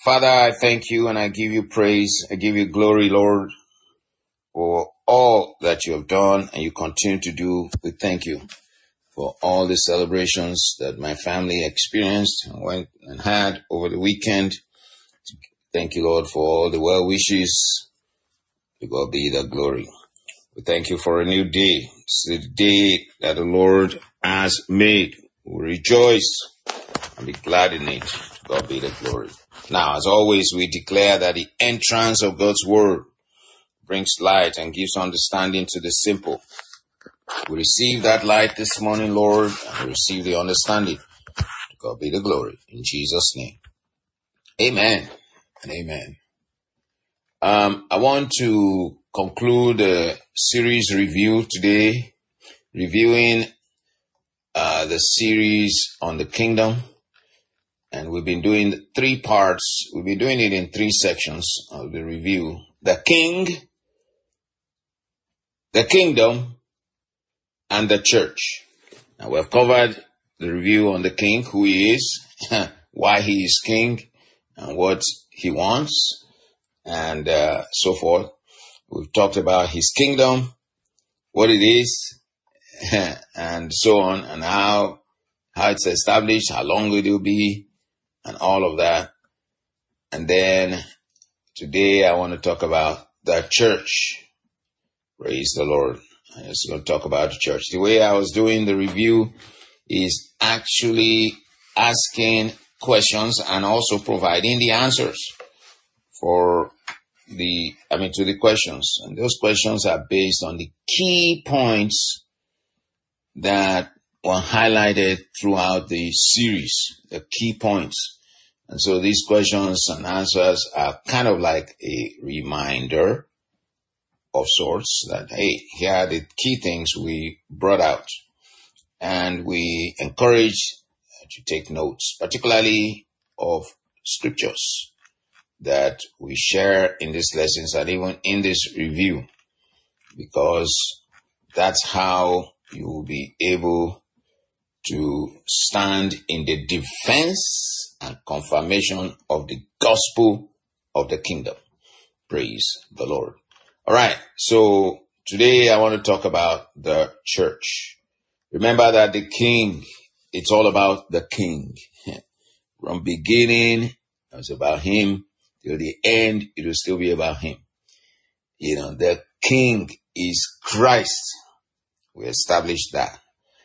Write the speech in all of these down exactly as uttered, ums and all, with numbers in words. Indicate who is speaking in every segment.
Speaker 1: Father, I thank you and I give you praise. I give you glory, Lord, for all that you have done and you continue to do. We thank you for all the celebrations that my family experienced and went and had over the weekend. Thank you, Lord, for all the well wishes. To God be the glory. We thank you for a new day. It's the day that the Lord has made. We rejoice and be glad in it. To God be the glory. Now, as always, we declare that the entrance of God's word brings light and gives understanding to the simple. We receive that light this morning, Lord, and we receive the understanding. To God be the glory. In Jesus' name. Amen and amen. Um, I want to conclude a series review today, reviewing uh, the series on the kingdom. And we've been doing three parts. We've been doing it in three sections of the review. The king, the kingdom, and the church. Now we've covered the review on the king, who he is, why he is king, and what he wants, and uh, so forth. We've talked about his kingdom, what it is, and so on, and how how it's established, how long it will be, and all of that. And then today I want to talk about the church. Praise the Lord. I'm just going to talk about the church. The way I was doing the review is actually asking questions and also providing the answers for the, I mean, to the questions. And those questions are based on the key points that were highlighted throughout the series, the key points. And so these questions and answers are kind of like a reminder of sorts that, hey, here are the key things we brought out. And we encourage to take notes, particularly of scriptures that we share in these lessons and even in this review, because that's how you will be able to stand in the defense and confirmation of the gospel of the kingdom. Praise the Lord. All right. So today I want to talk about the church. Remember that the king, it's all about the king. From beginning, it was about him. Till the end, it will still be about him. You know, the king is Christ. We established that.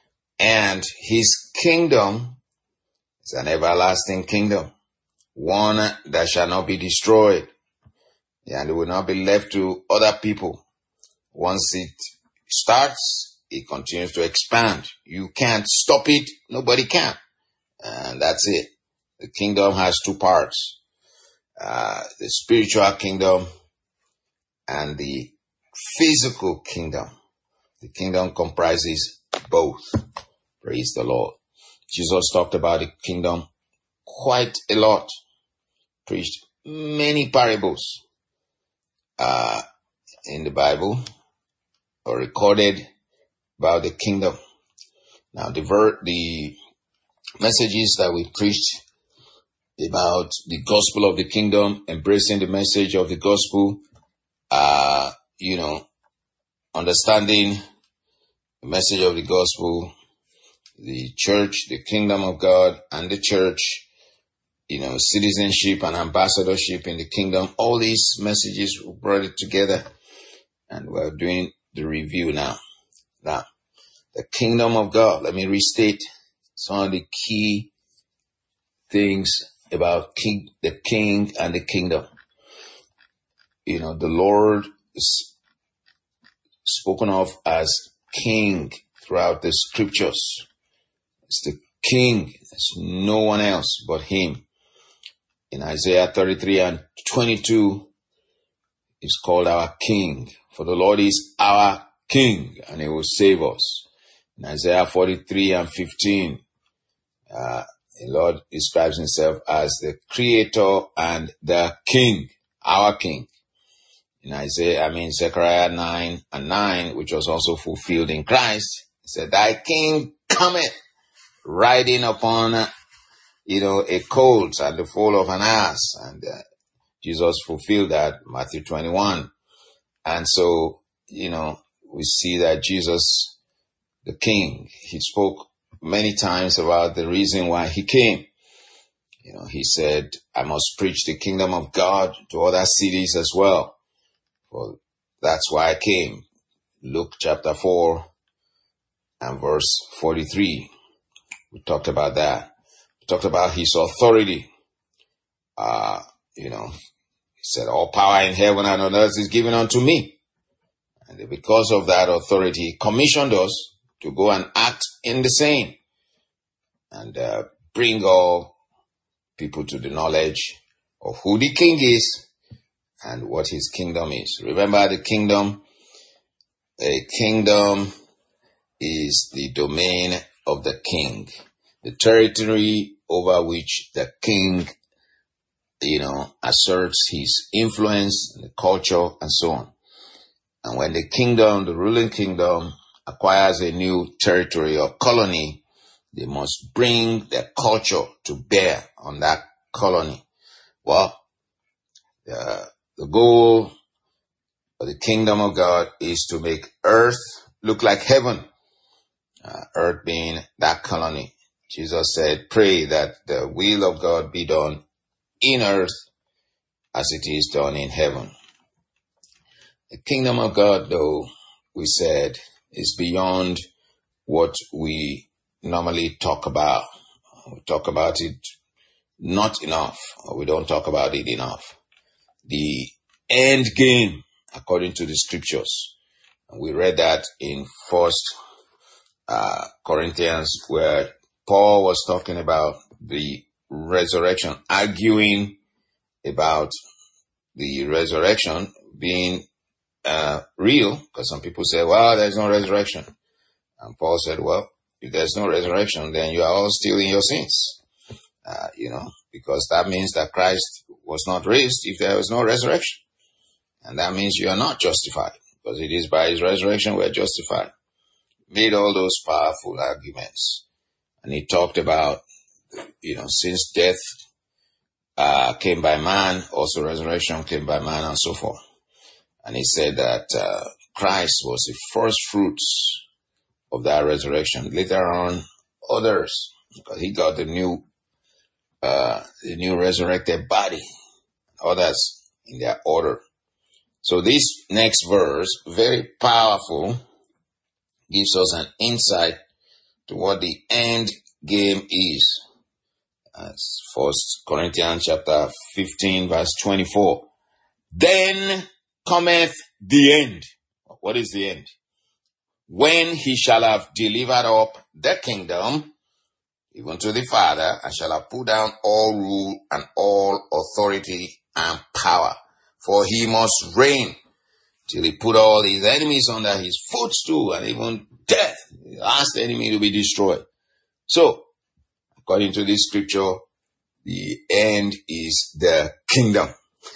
Speaker 1: And his kingdom is an everlasting kingdom, one that shall not be destroyed, and it will not be left to other people. Once it starts, it continues to expand. You can't stop it. Nobody can. And that's it. The kingdom has two parts. Uh, the spiritual kingdom and the physical kingdom. The kingdom comprises both. Praise the Lord. Jesus talked about the kingdom quite a lot. Preached many parables uh, in the Bible or recorded about the kingdom. Now, the ver- the messages that we preached about the gospel of the kingdom, embracing the message of the gospel, uh, you know, understanding the message of the gospel, the church, the kingdom of God, and the church, you know, citizenship and ambassadorship in the kingdom. All these messages, we brought it together, and we're doing the review now. Now, the kingdom of God. Let me restate some of the key things about king, the king and the kingdom. You know, the Lord is spoken of as king throughout the scriptures. It's the king. There's no one else but him. In Isaiah thirty-three and twenty-two, he's called our king. For the Lord is our king, and he will save us. In Isaiah forty-three and fifteen, uh, the Lord describes himself as the creator and the king, our king. In Isaiah, I mean, Zechariah nine and nine, which was also fulfilled in Christ, he said, thy king cometh riding upon you know, a colt and the foal of an ass. And uh, Jesus fulfilled that, Matthew twenty-one. And so, you know, we see that Jesus, the King, he spoke many times about the reason why he came. You know, he said, I must preach the kingdom of God to other cities as well. Well, that's why I came. Luke chapter four and verse forty-three. We talked about that. We talked about his authority. Uh, you know, he said, all power in heaven and on earth is given unto me. And because of that authority, he commissioned us to go and act in the same and uh, bring all people to the knowledge of who the king is and what his kingdom is. Remember, the kingdom, a kingdom is the domain of the king, the territory over which the king, you know, asserts his influence, the culture, and so on. And when the kingdom, the ruling kingdom, acquires a new territory or colony, they must bring their culture to bear on that colony. Well, uh, the goal of the kingdom of God is to make earth look like heaven, uh, earth being that colony. Jesus said, pray that the will of God be done in earth as it is done in heaven. The kingdom of God, though, we said, is beyond what we normally talk about. We talk about it not enough, or we don't talk about it enough. The end game, according to the scriptures. We read that in First uh, Corinthians, where Paul was talking about the resurrection, arguing about the resurrection being uh, real, because some people say, well, there's no resurrection. And Paul said, well, if there's no resurrection, then you are all still in your sins. Uh, you know, because that means that Christ was not raised if there was no resurrection. And that means you are not justified, because it is by his resurrection we're justified. Made all those powerful arguments. And he talked about, you know, since death uh, came by man, also resurrection came by man, and so forth. And he said that uh, Christ was the first fruits of that resurrection. Later on, others, because he got the new, uh, the new resurrected body, others in their order. So this next verse, very powerful, gives us an insight to what the end game is. That's First Corinthians chapter fifteen, verse twenty-four. Then cometh the end. What is the end? When he shall have delivered up the kingdom, even to the Father, and shall have put down all rule and all authority and power. For he must reign till he put all his enemies under his footstool, and even death, the last enemy to be destroyed. So, according to this scripture, the end is the kingdom.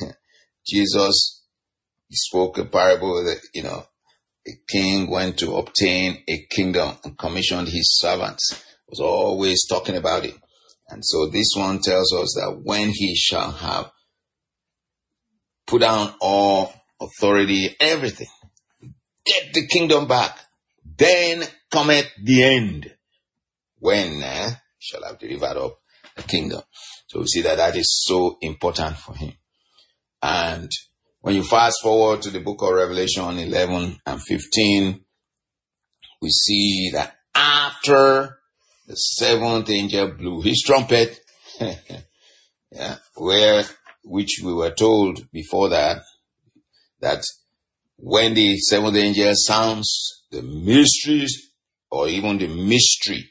Speaker 1: Jesus, he spoke a parable that, you know, a king went to obtain a kingdom and commissioned his servants. Was always talking about it. And so this one tells us that when he shall have put down all authority, everything, get the kingdom back, then cometh the end, when uh, he shall have delivered up the kingdom. So we see that that is so important for him. And when you fast forward to the book of Revelation eleven and fifteen, we see that after the seventh angel blew his trumpet, yeah, where, which we were told before that, that when the seventh angel sounds, the mysteries or even the mystery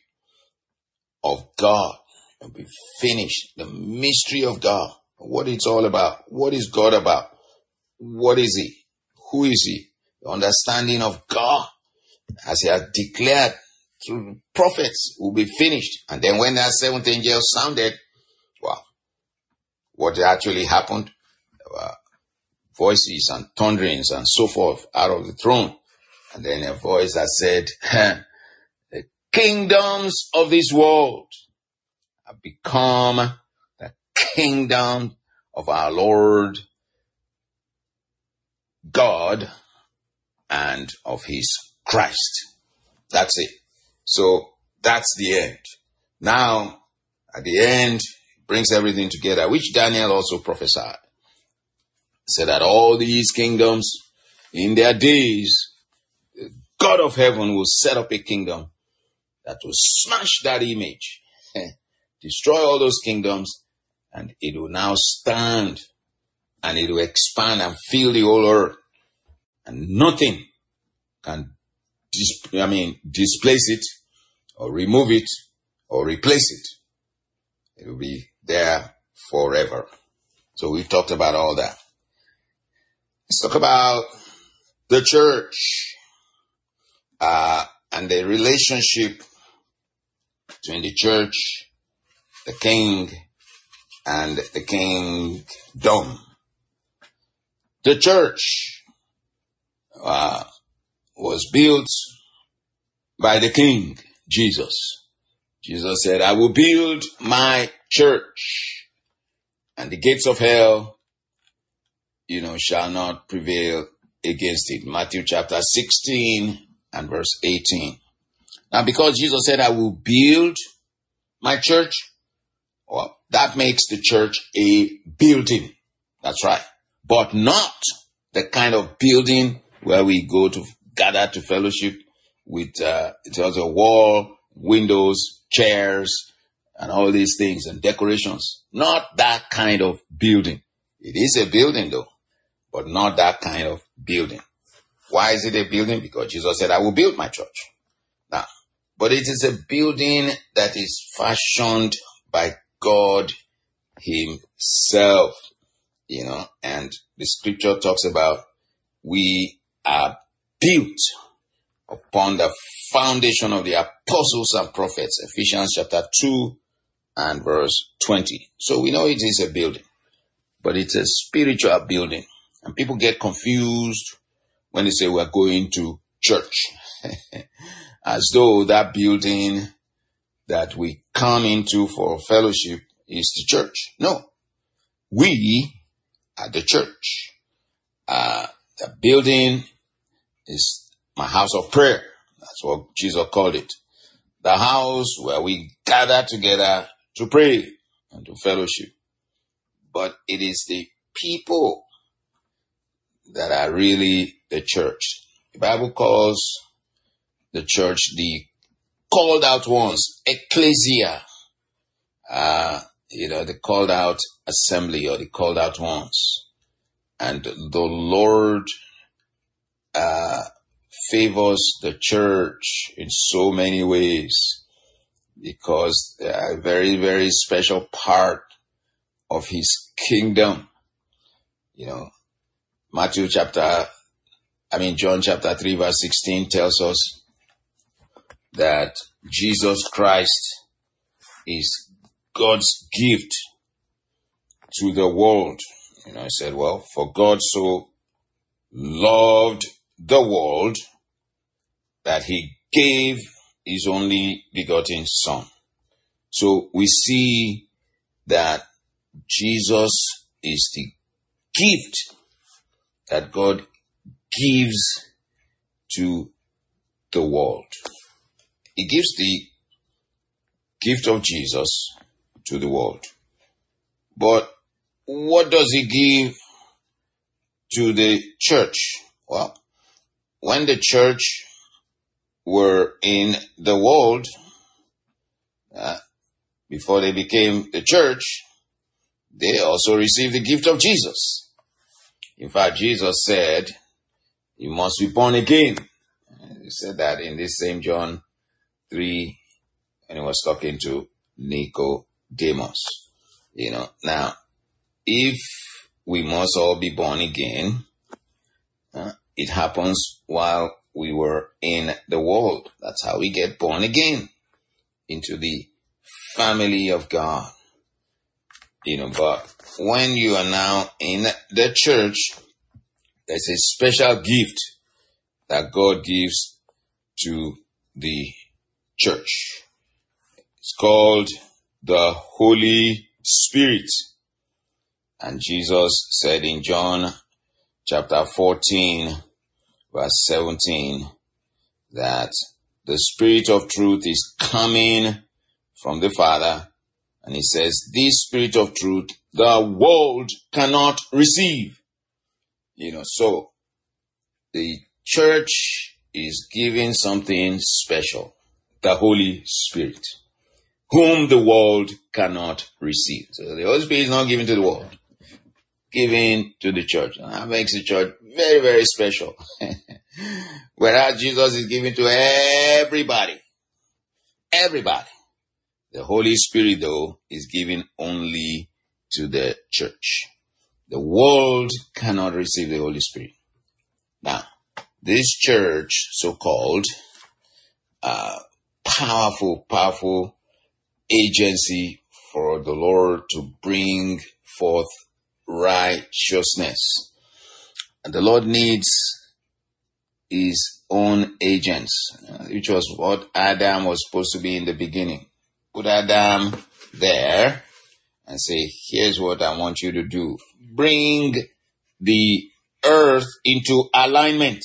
Speaker 1: of God will be finished. The mystery of God, what it's all about. What is God about? What is he? Who is he? The understanding of God, as he has declared through the prophets, will be finished. And then when that seventh angel sounded, wow, what actually happened? Uh, voices and thunderings and so forth out of the throne. And then a voice that said, the kingdoms of this world have become the kingdom of our Lord God and of his Christ. That's it. So that's the end. Now, at the end, it brings everything together, which Daniel also prophesied. He said that all these kingdoms in their days, the God of heaven will set up a kingdom that will smash that image, destroy all those kingdoms, and it will now stand and it will expand and fill the whole earth. And nothing can dis- I mean, displace it or remove it or replace it. It will be there forever. So we've talked about all that. Let's talk about the church uh, and the relationship between the church, the king, and the kingdom. The church uh, was built by the king, Jesus. Jesus said, I will build my church, and the gates of hell, you know, shall not prevail against it. Matthew chapter sixteen and verse eighteen. Now, because Jesus said, I will build my church, well, that makes the church a building. That's right. But not the kind of building where we go to gather to fellowship with, uh, it has a wall, windows, chairs, and all these things and decorations. Not that kind of building. It is a building though, but not that kind of building. Why is it a building? Because Jesus said, I will build my church. Now, but it is a building that is fashioned by God himself, you know, and the scripture talks about we are built upon the foundation of the apostles and prophets, Ephesians chapter two and verse twenty. So we know it is a building, but it's a spiritual building. And people get confused when they say we're going to church, as though that building that we come into for fellowship is the church. No, we are the church. Uh, the building is my house of prayer. That's what Jesus called it. The house where we gather together to pray and to fellowship. But it is the people that are really the church. The Bible calls the church the called out ones, ecclesia, uh, you know, the called out assembly or the called out ones. And the Lord uh, favors the church in so many ways because they are a very, very special part of his kingdom. You know, Matthew chapter, I mean, John chapter three verse sixteen tells us that Jesus Christ is God's gift to the world. You know, I said, well, for God so loved the world that he gave his only begotten Son. So we see that Jesus is the gift that God gives to the world. He gives the gift of Jesus to the world. But what does he give to the church? Well, when the church were in the world, uh, before they became the church, they also received the gift of Jesus. In fact, Jesus said, you must be born again. He said that in this same John three, and he was talking to Nicodemus. You know, now, if we must all be born again, uh, it happens while we were in the world. That's how we get born again into the family of God. You know, but when you are now in the church, there's a special gift that God gives to the church. It's called the Holy Spirit. And Jesus said in John chapter fourteen, verse seventeen, that the Spirit of truth is coming from the Father. And he says, this Spirit of truth, the world cannot receive. You know, so the church is giving something special, the Holy Spirit, whom the world cannot receive. So the Holy Spirit is not given to the world, given to the church. And that makes the church very, very special. Whereas Jesus is given to everybody. Everybody. The Holy Spirit, though, is given only to the church. The world cannot receive the Holy Spirit. Now, this church, so-called, uh, powerful, powerful agency for the Lord to bring forth righteousness. And the Lord needs his own agents, which was what Adam was supposed to be in the beginning. Put Adam there and say, here's what I want you to do. Bring the earth into alignment.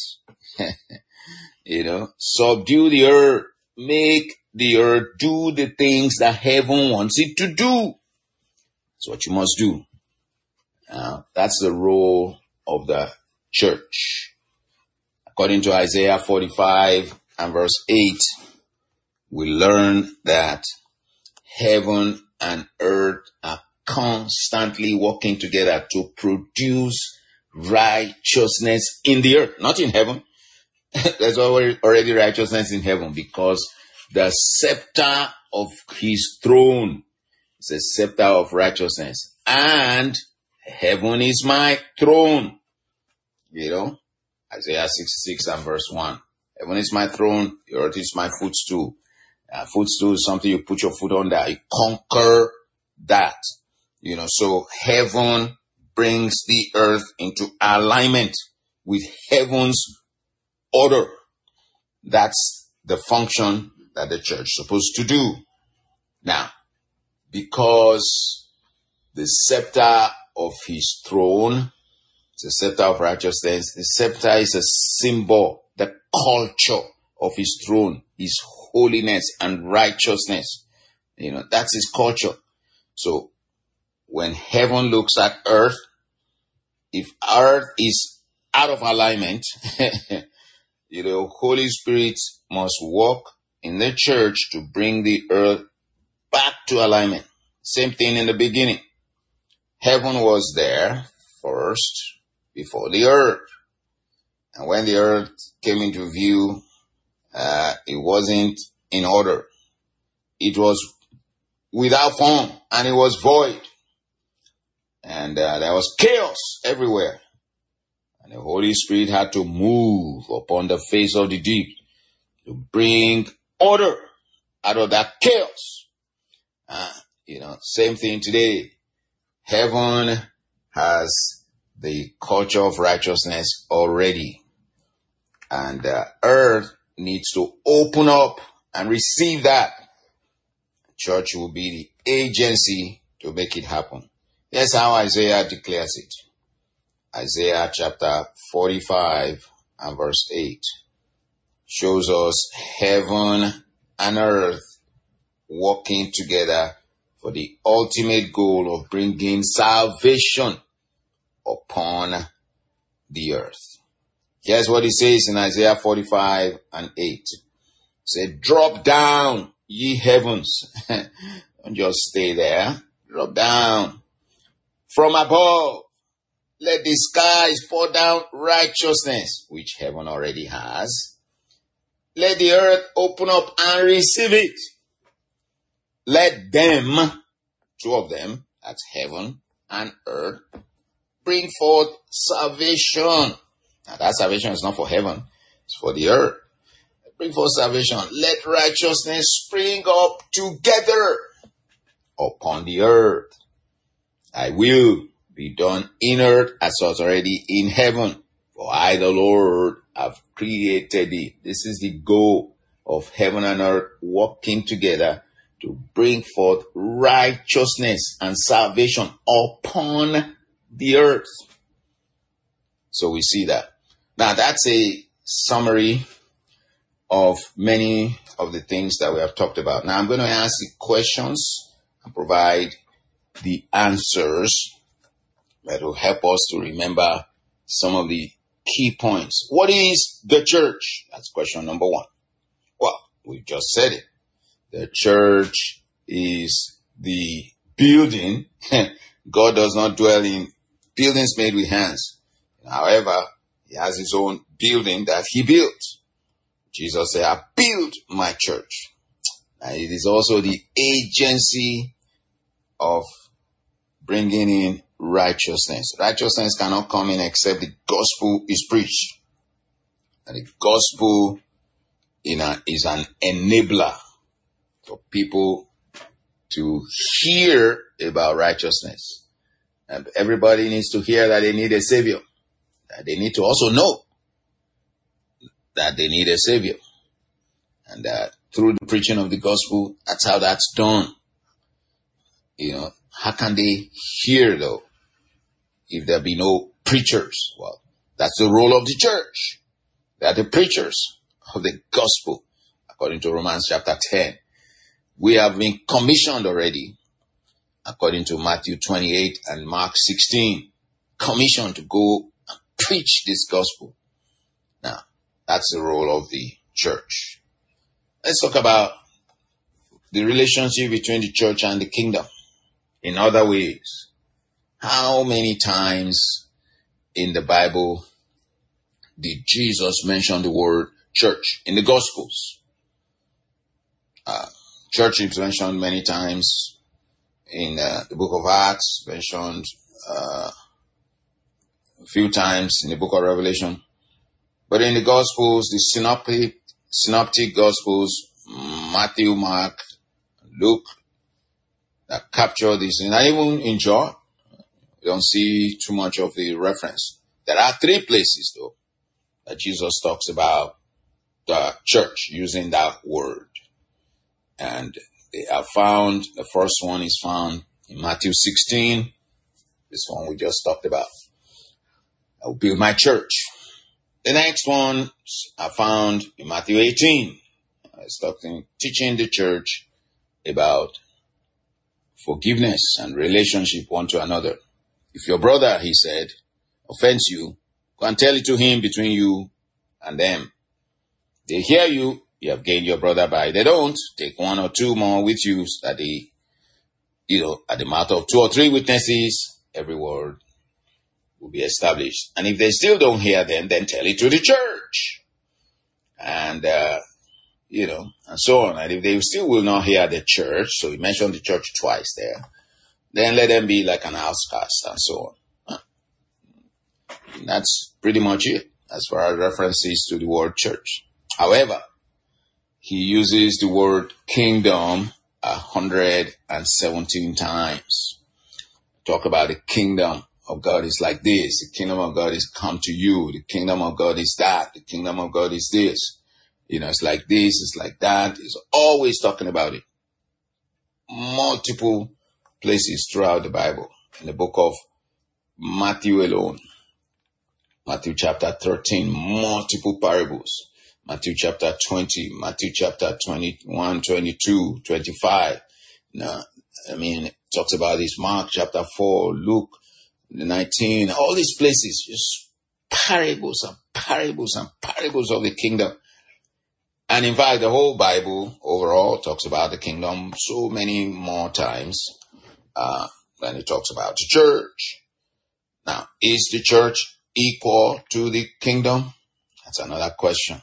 Speaker 1: You know, subdue the earth. Make the earth do the things that heaven wants it to do. That's what you must do. Uh, that's the role of the church. According to Isaiah forty-five and verse eight, we learn that heaven and earth are constantly working together to produce righteousness in the earth, not in heaven. There's already righteousness in heaven because the scepter of his throne is a scepter of righteousness. And heaven is my throne. You know, Isaiah sixty-six and verse one. Heaven is my throne, the earth is my footstool. Uh, footstool is something you put your foot on that. You conquer that. You know, so heaven brings the earth into alignment with heaven's order. That's the function that the church is supposed to do. Now, because the scepter of his throne is a scepter of righteousness, the scepter is a symbol, the culture of his throne, his holiness and righteousness. You know, that's his culture. So when heaven looks at earth, if earth is out of alignment, you know, Holy Spirit must work in the church to bring the earth back to alignment. Same thing in the beginning. Heaven was there first before the earth. And when the earth came into view, uh, it wasn't in order. It was without form and it was void. And uh, there was chaos everywhere. And the Holy Spirit had to move upon the face of the deep to bring order out of that chaos. Uh, you know, same thing today. Heaven has the culture of righteousness already. And uh, earth needs to open up and receive that. Church will be the agency to make it happen. That's how Isaiah declares it. Isaiah chapter forty-five and verse eight shows us heaven and earth working together for the ultimate goal of bringing salvation upon the earth. Here's what it says in Isaiah forty-five and eight. It said, drop down, ye heavens. Don't just stay there. Drop down. From above, let the skies pour down righteousness, which heaven already has. Let the earth open up and receive it. Let them, two of them, that's heaven and earth, bring forth salvation. Now that salvation is not for heaven, it's for the earth. Bring forth salvation. Let righteousness spring up together upon the earth. I will be done in earth as was already in heaven. For I, the Lord, have created it. This is the goal of heaven and earth working together to bring forth righteousness and salvation upon the earth. So we see that. Now that's a summary of many of the things that we have talked about. Now I'm going to ask the questions and provide the answers that will help us to remember some of the key points. What is the church? That's question number one. Well, we just said it. The church is the building. God does not dwell in buildings made with hands. However, he has his own building that he built. Jesus said, I build my church. And it is also the agency of bringing in righteousness. Righteousness cannot come in except the gospel is preached. And the gospel you know, is an enabler for people to hear about righteousness. And everybody needs to hear that they need a savior. That they need to also know that they need a savior. And that through the preaching of the gospel, that's how that's done. You know, how can they hear though if there be no preachers? Well, that's the role of the church. They are the preachers of the gospel, according to Romans chapter ten. We have been commissioned already, according to Matthew twenty-eight and Mark sixteen, commissioned to go and preach this gospel. Now, that's the role of the church. Let's talk about the relationship between the church and the kingdom in other ways. How many times in the Bible did Jesus mention the word church in the Gospels? Uh, church is mentioned many times in uh, the book of Acts, mentioned uh, a few times in the book of Revelation. But in the Gospels, the synoptic, synoptic Gospels, Matthew, Mark, Luke, that capture this, and even in John, we don't see too much of the reference. There are three places, though, that Jesus talks about the church using that word. And they are found, the first one is found in Matthew sixteen, this one we just talked about. I will build my church. The next ones are found in Matthew eighteen. It's talking, teaching the church about forgiveness and relationship one to another. If your brother, he said, offends you, go and tell it to him between you and them. They hear you, you have gained your brother by. They don't, take one or two more with you, so that they, you know, at the mouth of two or three witnesses, every word will be established. And if they still don't hear them, then tell it to the church. And, uh, you know, and so on. And if they still will not hear the church, so he mentioned the church twice there, then let them be like an outcast and so on. Huh. That's pretty much it as far as references to the word church. However, he uses the word kingdom one hundred seventeen times. Talk about the kingdom of God is like this. The kingdom of God is come to you. The kingdom of God is that. The kingdom of God is this. You know, it's like this, it's like that. He's always talking about it. Multiple places throughout the Bible. In the book of Matthew alone. Matthew chapter thirteen, multiple parables. Matthew chapter twenty, Matthew chapter twenty-one, twenty-two, twenty-five. Now, I mean, it talks about this. Mark chapter four, Luke nineteen, all these places, just parables and parables and parables of the kingdom. And in fact, the whole Bible overall talks about the kingdom so many more times uh, than it talks about the church. Now, is the church equal to the kingdom? That's another question.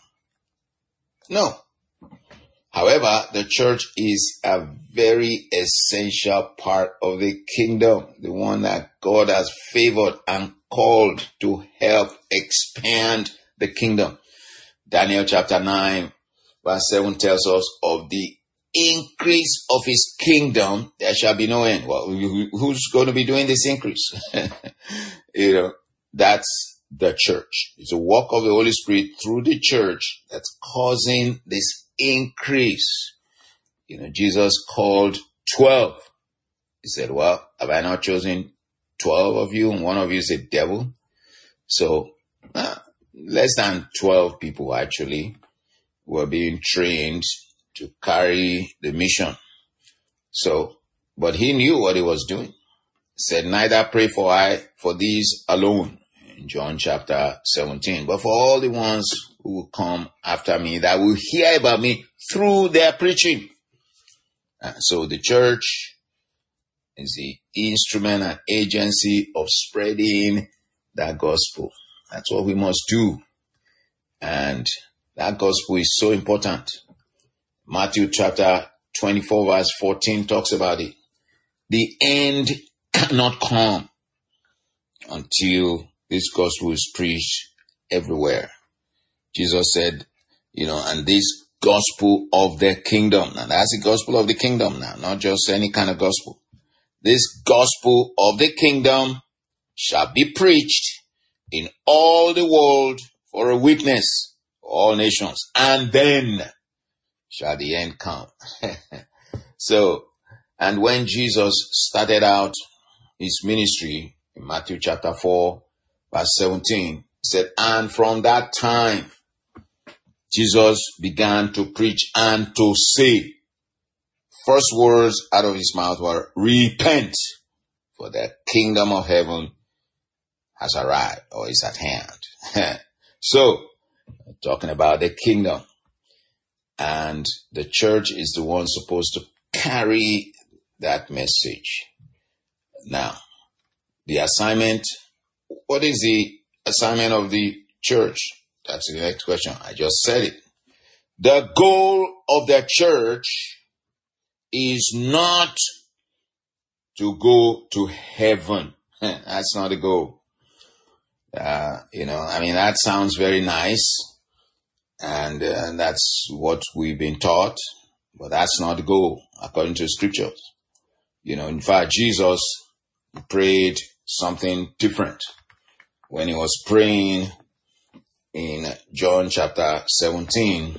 Speaker 1: No. However, the church is a very essential part of the kingdom, the one that God has favored and called to help expand the kingdom. Daniel chapter nine, verse seven tells us of the increase of his kingdom, there shall be no end. Well, who's going to be doing this increase? You know, that's the church. It's a work of the Holy Spirit through the church that's causing this increase, You know, Jesus called twelve. He said, well, have I not chosen twelve of you? And one of you is a devil. So uh, less than twelve people actually were being trained to carry the mission. So, but he knew what he was doing. He said, neither pray for I for these alone, in John chapter seventeen, but for all the ones who will come after me that will hear about me through their preaching. Uh, so the church is the instrument and agency of spreading that gospel. That's what we must do. And that gospel is so important. Matthew chapter twenty-four verse fourteen talks about it. The end cannot come until this gospel is preached everywhere. Jesus said, you know, and this gospel of the kingdom. Now that's the gospel of the kingdom now, not just any kind of gospel. This gospel of the kingdom shall be preached in all the world for a witness for all nations, and then shall the end come. So, and when Jesus started out his ministry in Matthew chapter four, verse seventeen, he said, and from that time, Jesus began to preach and to say, first words out of his mouth were, repent, for the kingdom of heaven has arrived or is at hand. So, talking about the kingdom, and the church is the one supposed to carry that message. Now, the assignment, what is the assignment of the church? That's the next question. I just said it. The goal of the church is not to go to heaven. That's not the goal. Uh, you know, I mean, that sounds very nice. And uh, that's what we've been taught. But that's not the goal, according to scriptures. You know, in fact, Jesus prayed something different. When he was praying in John chapter seventeen,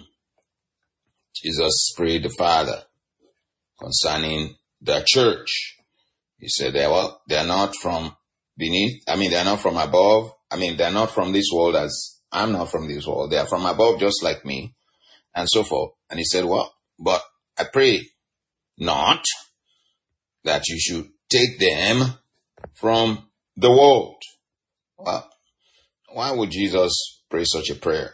Speaker 1: Jesus prayed the Father concerning the church. He said, well, they're not from beneath. I mean, they're not from above. I mean, they're not from this world as I'm not from this world. They are from above just like me, and so forth. And he said, well, but I pray not that you should take them from the world. Well, why would Jesus pray such a prayer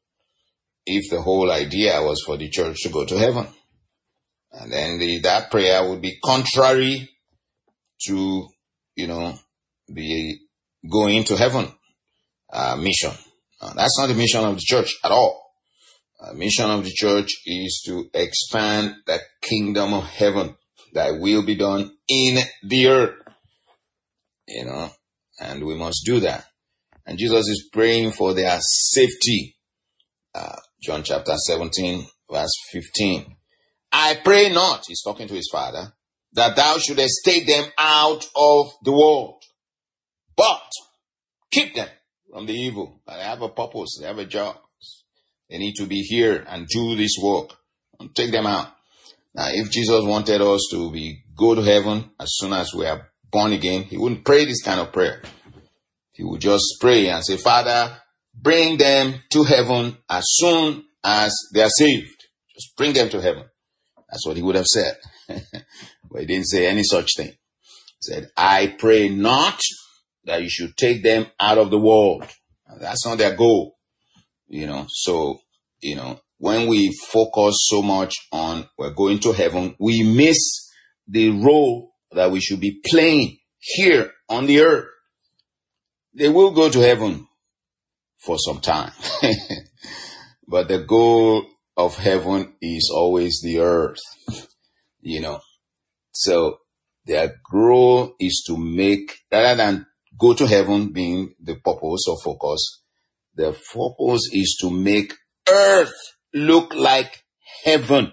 Speaker 1: if the whole idea was for the church to go to heaven? And then the, that prayer would be contrary to, you know, the going to heaven uh, mission. Uh, that's not the mission of the church at all. The uh, mission of the church is to expand the kingdom of heaven, that will be done in the earth. You know, and we must do that. And Jesus is praying for their safety. Uh, John chapter seventeen, verse fifteen. I pray not, he's talking to his Father, that thou shouldest take them out of the world, but keep them from the evil. They have a purpose, they have a job. They need to be here and do this work. Don't take them out. Now, if Jesus wanted us to be go to heaven as soon as we are born again, he wouldn't pray this kind of prayer. He would just pray and say, Father, bring them to heaven as soon as they are saved. Just bring them to heaven. That's what he would have said. But he didn't say any such thing. He said, I pray not that you should take them out of the world. That's not their goal. You know, so, you know, when we focus so much on we're going to heaven, we miss the role that we should be playing here on the earth. They will go to heaven for some time. But the goal of heaven is always the earth. You know, so their goal is to make, rather than go to heaven being the purpose or focus, the purpose is to make earth look like heaven.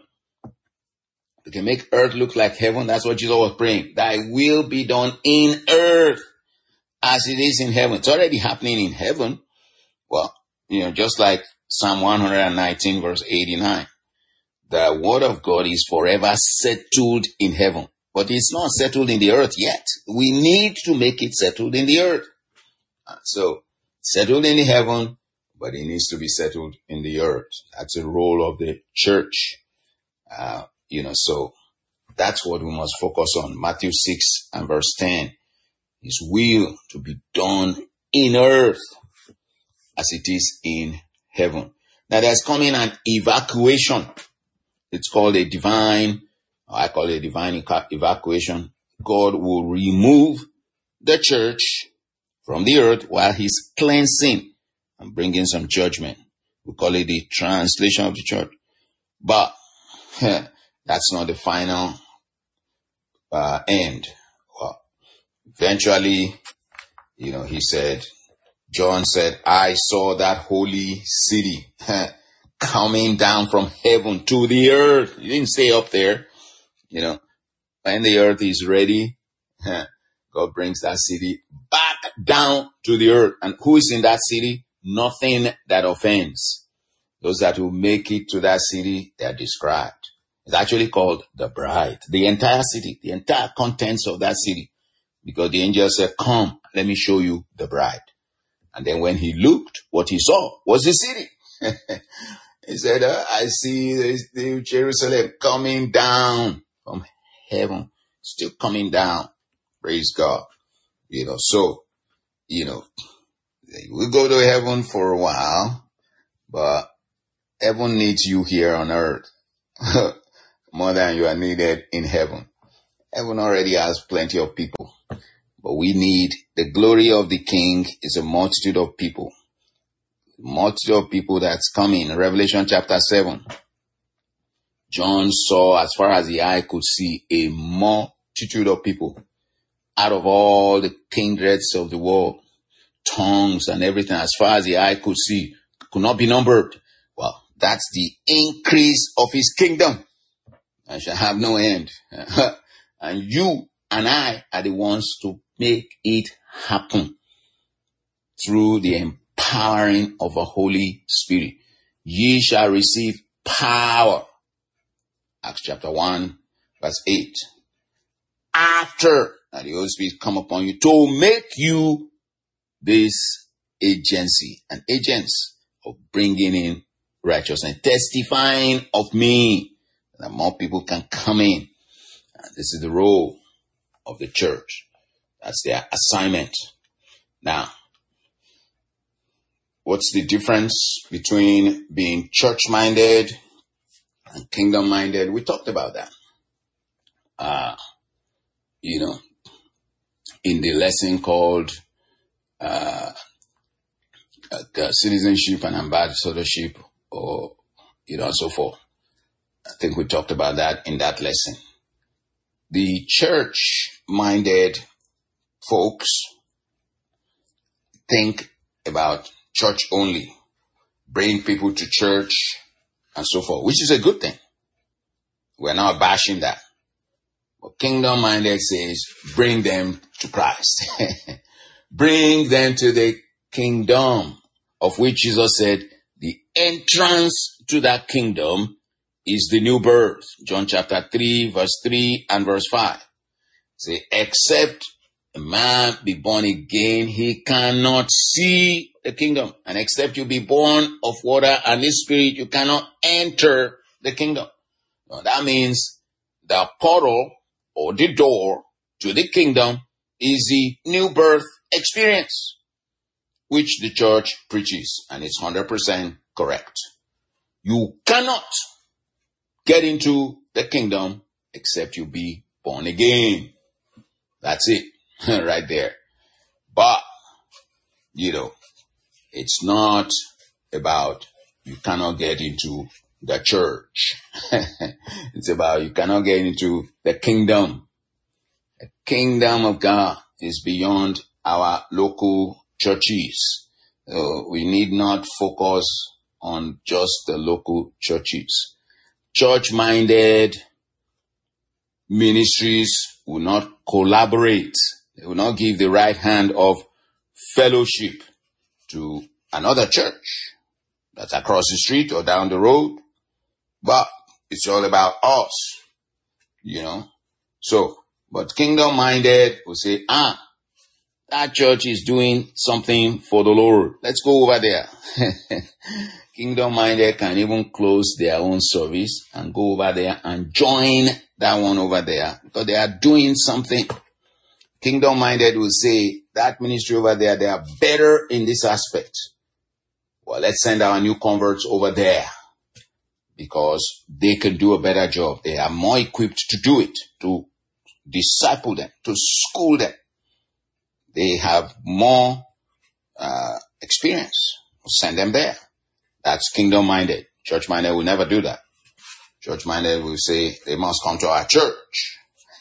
Speaker 1: You can make earth look like heaven. That's what Jesus was praying. Thy will be done in earth as it is in heaven. It's already happening in heaven. Well, you know, just like Psalm one nineteen verse eighty-nine. the word of God is forever settled in heaven, but it's not settled in the earth yet. We need to make it settled in the earth. So, settled in the heaven, but it needs to be settled in the earth. That's the role of the church. Uh, you know, so that's what we must focus on. Matthew six and verse ten. His will to be done in earth as it is in heaven. Now there's coming an evacuation. It's called a divine, or I call it a divine evacuation. God will remove the church from the earth while he's cleansing and bringing some judgment. We call it the translation of the church. But that's not the final uh, end. Well, eventually, you know, he said, John said, I saw that holy city coming down from heaven to the earth. He didn't stay up there. You know, when the earth is ready, God brings that city back down to the earth. And who is in that city? Nothing that offends. Those that will make it to that city, they are described. It's actually called the bride. The entire city, the entire contents of that city. Because the angel said, come, let me show you the bride. And then when he looked, what he saw was the city. He said, uh, I see the new Jerusalem coming down from heaven. Still coming down. Praise God. You know, so, you know, we go to heaven for a while, but heaven needs you here on earth more than you are needed in heaven. Heaven already has plenty of people, but we need the glory of the King is a multitude of people. Multitude of people that's coming. Revelation chapter seven. John saw, as far as the eye could see, a multitude of people out of all the kindreds of the world, tongues and everything, as far as the eye could see, could not be numbered. Well, that's the increase of his kingdom. I shall have no end. And you and I are the ones to make it happen through the empowering of the Holy Spirit. Ye shall receive power. Acts chapter one, verse eight. After that the Holy Spirit come upon you to make you this agency and agents of bringing in righteousness, testifying of me, that more people can come in. And this is the role of the church. That's their assignment. Now, what's the difference between being church-minded and kingdom-minded? We talked about that. Uh, you know, in the lesson called uh, uh, citizenship and ambassadorship, or, you know, so forth. I think we talked about that in that lesson. The church-minded folks think about church only, bring people to church and so forth, which is a good thing. We're not bashing that. But kingdom-minded says, bring them to Christ. Bring them to the kingdom, of which Jesus said, the entrance to that kingdom is the new birth. John chapter three, verse three and verse five. Say, except a man be born again, he cannot see the kingdom. And except you be born of water and the Spirit, you cannot enter the kingdom. Now, that means the portal or the door to the kingdom is the new birth experience, which the church preaches, and it's one hundred percent correct. You cannot get into the kingdom except you be born again. That's it, right there. But, you know, it's not about you cannot get into the church. It's about you cannot get into the kingdom. The kingdom of God is beyond our local churches. Uh, we need not focus on just the local churches. Church-minded ministries will not collaborate. They will not give the right hand of fellowship to another church that's across the street or down the road. But It's all about us, you know. So, but kingdom-minded will say, ah, that church is doing something for the Lord. Let's go over there. Kingdom-minded can even close their own service and go over there and join that one over there because they are doing something. Kingdom-minded will say, that ministry over there, they are better in this aspect. Well, let's send our new converts over there because they can do a better job. They are more equipped to do it, to disciple them, to school them. They have more uh, experience. We'll send them there. That's kingdom-minded. Church-minded will never do that. Church-minded will say they must come to our church.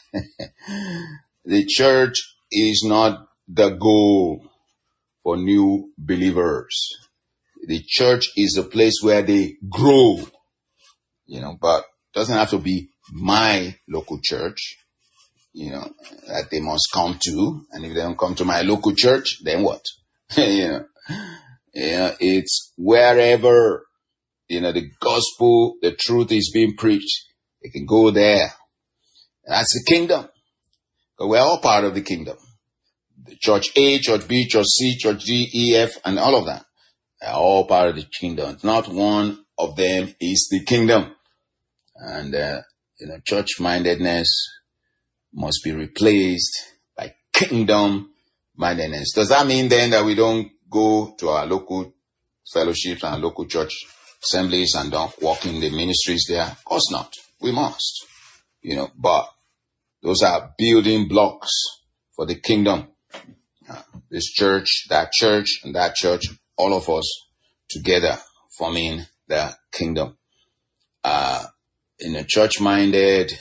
Speaker 1: The church is not the goal for new believers. The church is a place where they grow, you know, but it doesn't have to be my local church, you know, that they must come to. And if they don't come to my local church, then what? you know, yeah, it's wherever, you know, the gospel, the truth is being preached. They can go there. That's the kingdom. But we're all part of the kingdom. The church A, church B, church C, church D, E, F, and all of that. They're all part of the kingdom. Not one of them is the kingdom. And, uh, you know, church-mindedness must be replaced by kingdom-mindedness. Does that mean then that we don't go to our local fellowships and local church assemblies and don't walk in the ministries there? Of course not. We must, you know, but those are building blocks for the kingdom. Uh, this church, that church, and that church, all of us together forming the kingdom. Uh, in a church-minded,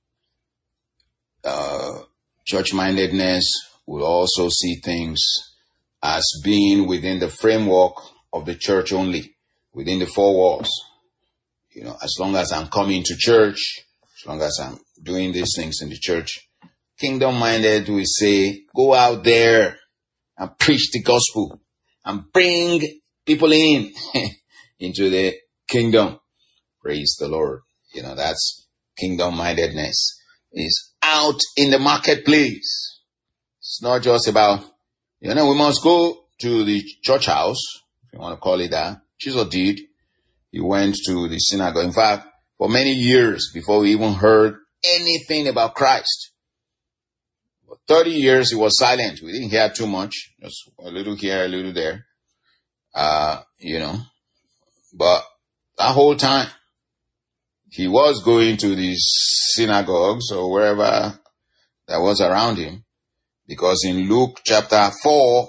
Speaker 1: uh, church-mindedness will also see things as being within the framework of the church only, within the four walls. You know, as long as I'm coming to church, as long as I'm doing these things in the church, kingdom-minded will say, go out there and preach the gospel and bring people in into the kingdom. Praise the Lord. You know, that's kingdom-mindedness. Is out in the marketplace. It's not just about, you know, we must go to the church house, if you want to call it that. Jesus did. He went to the synagogue. In fact, for many years before we even heard anything about Christ, for thirty years he was silent. We didn't hear too much. Just a little here, a little there. Uh, you know, but that whole time he was going to these synagogues or wherever that was around him, because in Luke chapter four,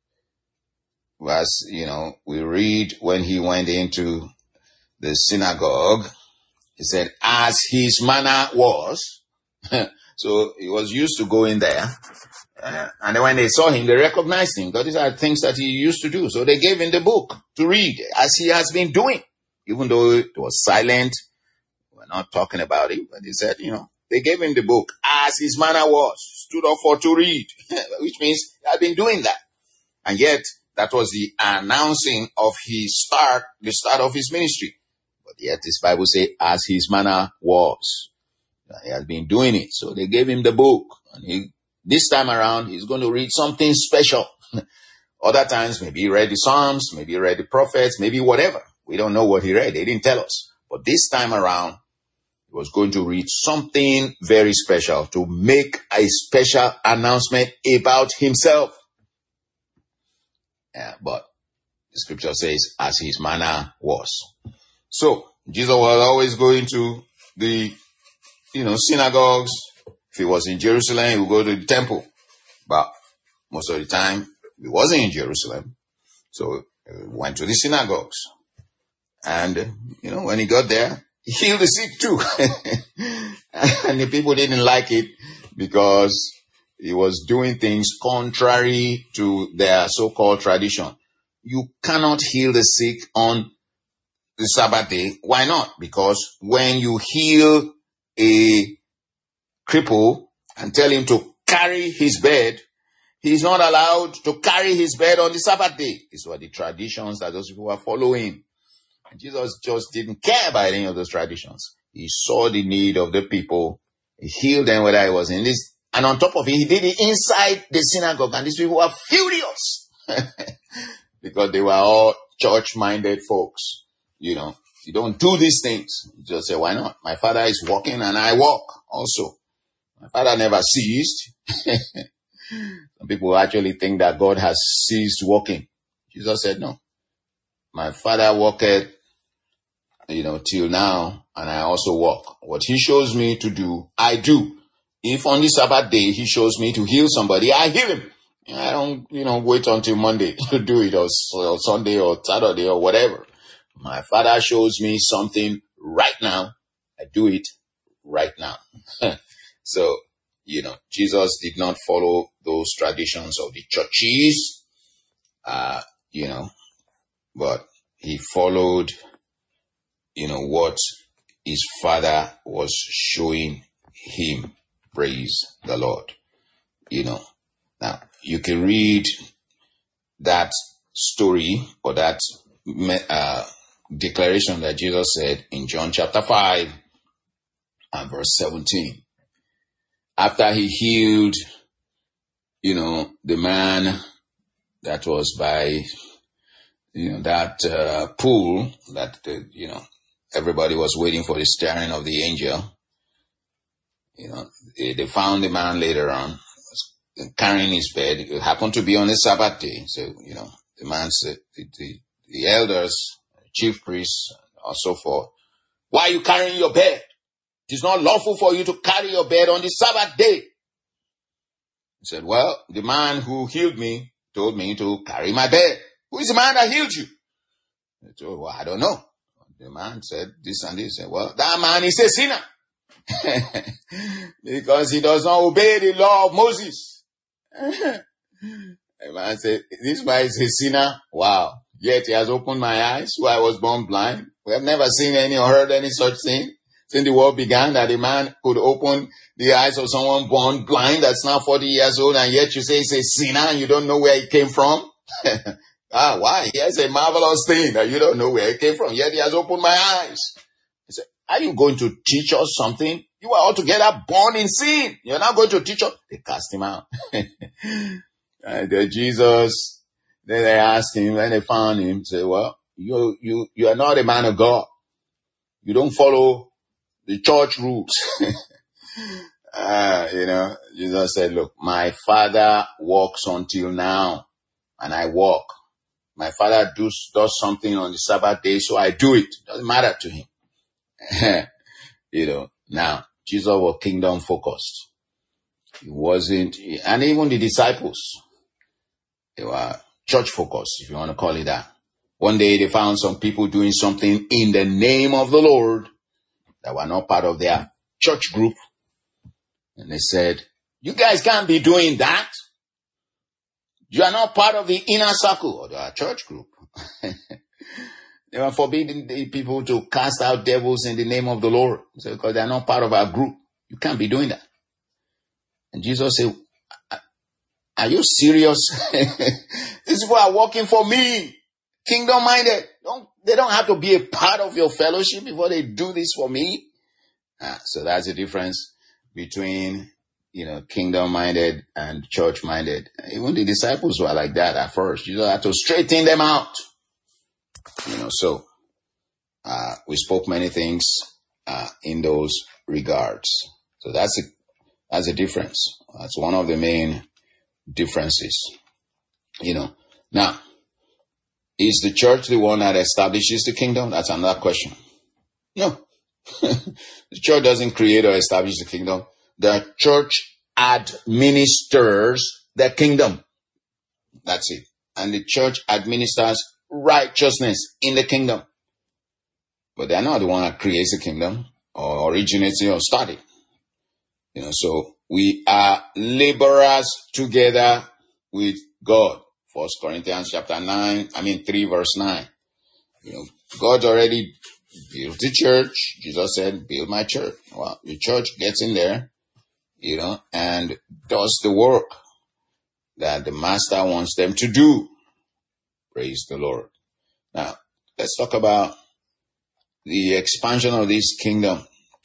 Speaker 1: verse, you know, we read when he went into the synagogue, he said, as his manner was. So he was used to going there. Uh, and then when they saw him, they recognized him, because these are things that he used to do. So they gave him the book to read, as he has been doing, even though it was silent. We're not talking about it, but he said, you know, they gave him the book as his manner was, stood up for to read, which means he had been doing that. And yet, that was the announcing of his start, the start of his ministry. But yet, this Bible says, as his manner was. He has been doing it. So they gave him the book. And he, this time around, he's going to read something special. Other times, maybe he read the Psalms, maybe he read the prophets, maybe whatever. We don't know what he read. They didn't tell us. But this time around, he was going to read something very special to make a special announcement about himself. Yeah, but the scripture says, as his manner was. So, Jesus was always going to the, you know, synagogues. If he was in Jerusalem, he would go to the temple. But most of the time, he wasn't in Jerusalem. So, he went to the synagogues. And, you know, when he got there, he healed the sick too. And the people didn't like it because he was doing things contrary to their so-called tradition. You cannot heal the sick on the Sabbath day. Why not? Because when you heal a cripple and tell him to carry his bed, he's not allowed to carry his bed on the Sabbath day. These were the traditions that those people were following. And Jesus just didn't care about any of those traditions. He saw the need of the people. He healed them, whether it was in this. And on top of it, he did it inside the synagogue. And these people were furious because they were all church-minded folks. You know, you don't do these things. You just say, why not? My Father is walking and I walk also. My Father never ceased. Some people actually think that God has ceased walking. Jesus said, no. My Father walketh, you know, till now, and I also walk. What he shows me to do, I do. If on the Sabbath day he shows me to heal somebody, I heal him. I don't, you know, wait until Monday to do it, or, or Sunday or Saturday or whatever. My Father shows me something right now, I do it right now. So, you know, Jesus did not follow those traditions of the churches, uh, you know, but he followed, you know, what his Father was showing him. Praise the Lord. You know, now you can read that story or that uh, declaration that Jesus said in John chapter five and verse seventeen. After he healed, you know, the man that was by, you know, that uh, pool that, uh, you know, everybody was waiting for the stirring of the angel. You know, they, they found the man later on carrying his bed. It happened to be on a Sabbath day. So, you know, the man said, the, the, the elders, chief priests, or so forth, why are you carrying your bed? It is not lawful for you to carry your bed on the Sabbath day. He said, well, the man who healed me told me to carry my bed. Who is the man that healed you? He told, well, I don't know. The man said this and this. He said, well, that man is a sinner. Because he does not obey the law of Moses. The man said, this man is a sinner. Wow. Yet he has opened my eyes, who I was born blind. We have never seen any or heard any such thing since the world began, that a man could open the eyes of someone born blind that's now forty years old, and yet you say he's a sinner and you don't know where he came from. Ah, why? Here's a marvelous thing that you don't know where he came from, yet he has opened my eyes. He said, are you going to teach us something? You are altogether born in sin. You're not going to teach us. They cast him out. And uh, Jesus, then they asked him, when they found him, say, well, you, you, you are not a man of God. You don't follow the church rules. uh, you know, Jesus said, look, my Father walks until now, and I walk. My Father does, does something on the Sabbath day, so I do it. Doesn't matter to him. You know, now, Jesus was kingdom focused. He wasn't, and even the disciples, they were church focused, if you want to call it that. One day they found some people doing something in the name of the Lord that were not part of their church group. And they said, you guys can't be doing that. You are not part of the inner circle of our church group. They were forbidding the people to cast out devils in the name of the Lord. So, because they are not part of our group. You can't be doing that. And Jesus said, are you serious? These people are working for me. Kingdom minded. Don't, they don't have to be a part of your fellowship before they do this for me. Ah, so that's the difference between, you know, kingdom minded and church minded. Even the disciples were like that at first. You have to straighten them out. You know, so uh, we spoke many things uh, in those regards. So that's a that's a difference. That's one of the main differences. You know, now, is the church the one that establishes the kingdom? That's another question. No. The church doesn't create or establish the kingdom. The church administers the kingdom. That's it. And the church administers righteousness in the kingdom. But they're not the one that creates the kingdom or originates it or started. You know, so we are laborers together with God. First Corinthians chapter nine, I mean three verse nine. You know, God's already built the church. Jesus said, build my church. Well, the church gets in there, you know, and does the work that the master wants them to do. Praise the Lord. Now, let's talk about the expansion of this kingdom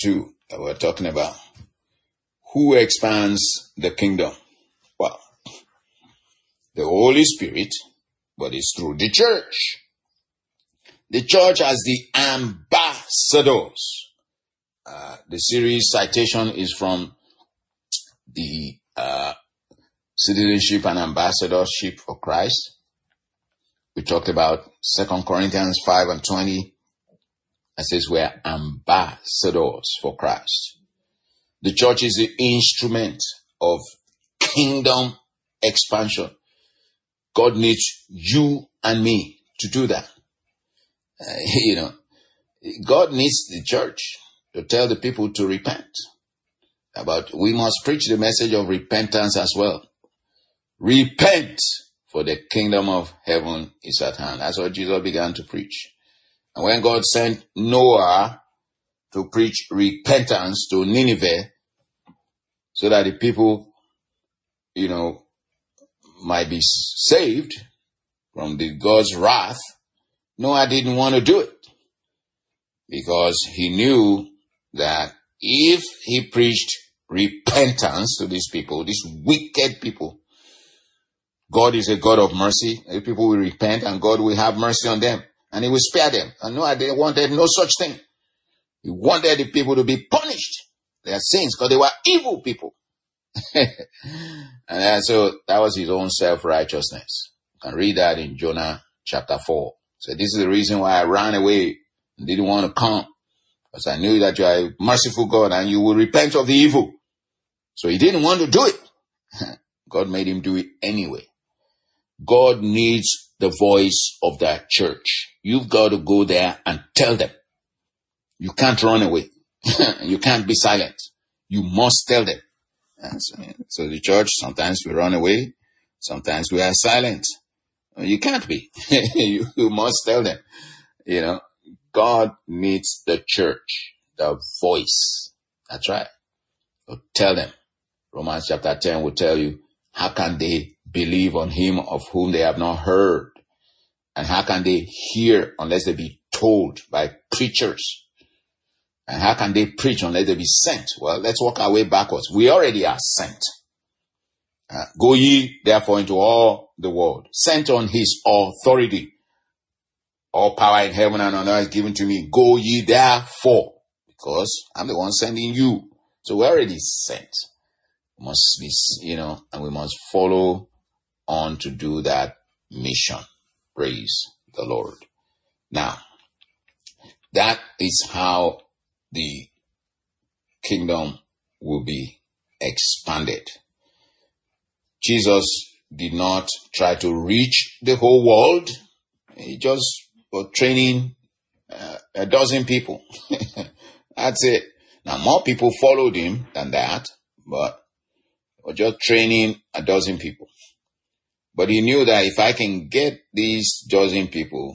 Speaker 1: two that we're talking about. Who expands the kingdom? Well, the Holy Spirit, but it's through the church. The church as the ambassadors. Uh, the series citation is from the uh, Citizenship and Ambassadorship for Christ. We talked about Second Corinthians five and twenty. It says we're ambassadors for Christ. The church is the instrument of kingdom expansion. God needs you and me to do that. Uh, you know, God needs the church to tell the people to repent. But we must preach the message of repentance as well. Repent, for the kingdom of heaven is at hand. That's what Jesus began to preach. And when God sent Noah to preach repentance to Nineveh, so that the people, you know, might be saved from the God's wrath, Noah didn't want to do it. Because he knew that if he preached repentance to these people, these wicked people, God is a God of mercy. The people will repent and God will have mercy on them. And he will spare them. And Noah wanted no such thing. He wanted the people to be punished. Their sins, because they were evil people. And so that was his own self-righteousness. You can read that in Jonah chapter four. So this is the reason why I ran away and didn't want to come. Because I knew that you are a merciful God and you will repent of the evil. So he didn't want to do it. God made him do it anyway. God needs the voice of that church. You've got to go there and tell them. You can't run away. You can't be silent. You must tell them. So, so the church, sometimes we run away. Sometimes we are silent. You can't be. you, you must tell them. You know, God needs the church, the voice. That's right. So tell them. Romans chapter ten will tell you, how can they believe on him of whom they have not heard? And how can they hear unless they be told by preachers? And how can they preach unless they be sent? Well, let's walk our way backwards. We already are sent. Uh, Go ye therefore into all the world, sent on his authority. All power in heaven and on earth is given to me. Go ye therefore, because I'm the one sending you. So we're already sent. We must be, you know, and we must follow on to do that mission. Praise the Lord. Now, that is how the kingdom will be expanded. Jesus did not try to reach the whole world. He just was training uh, a dozen people. That's it. Now, more people followed him than that, but he was just training a dozen people. But he knew that if I can get these dozen people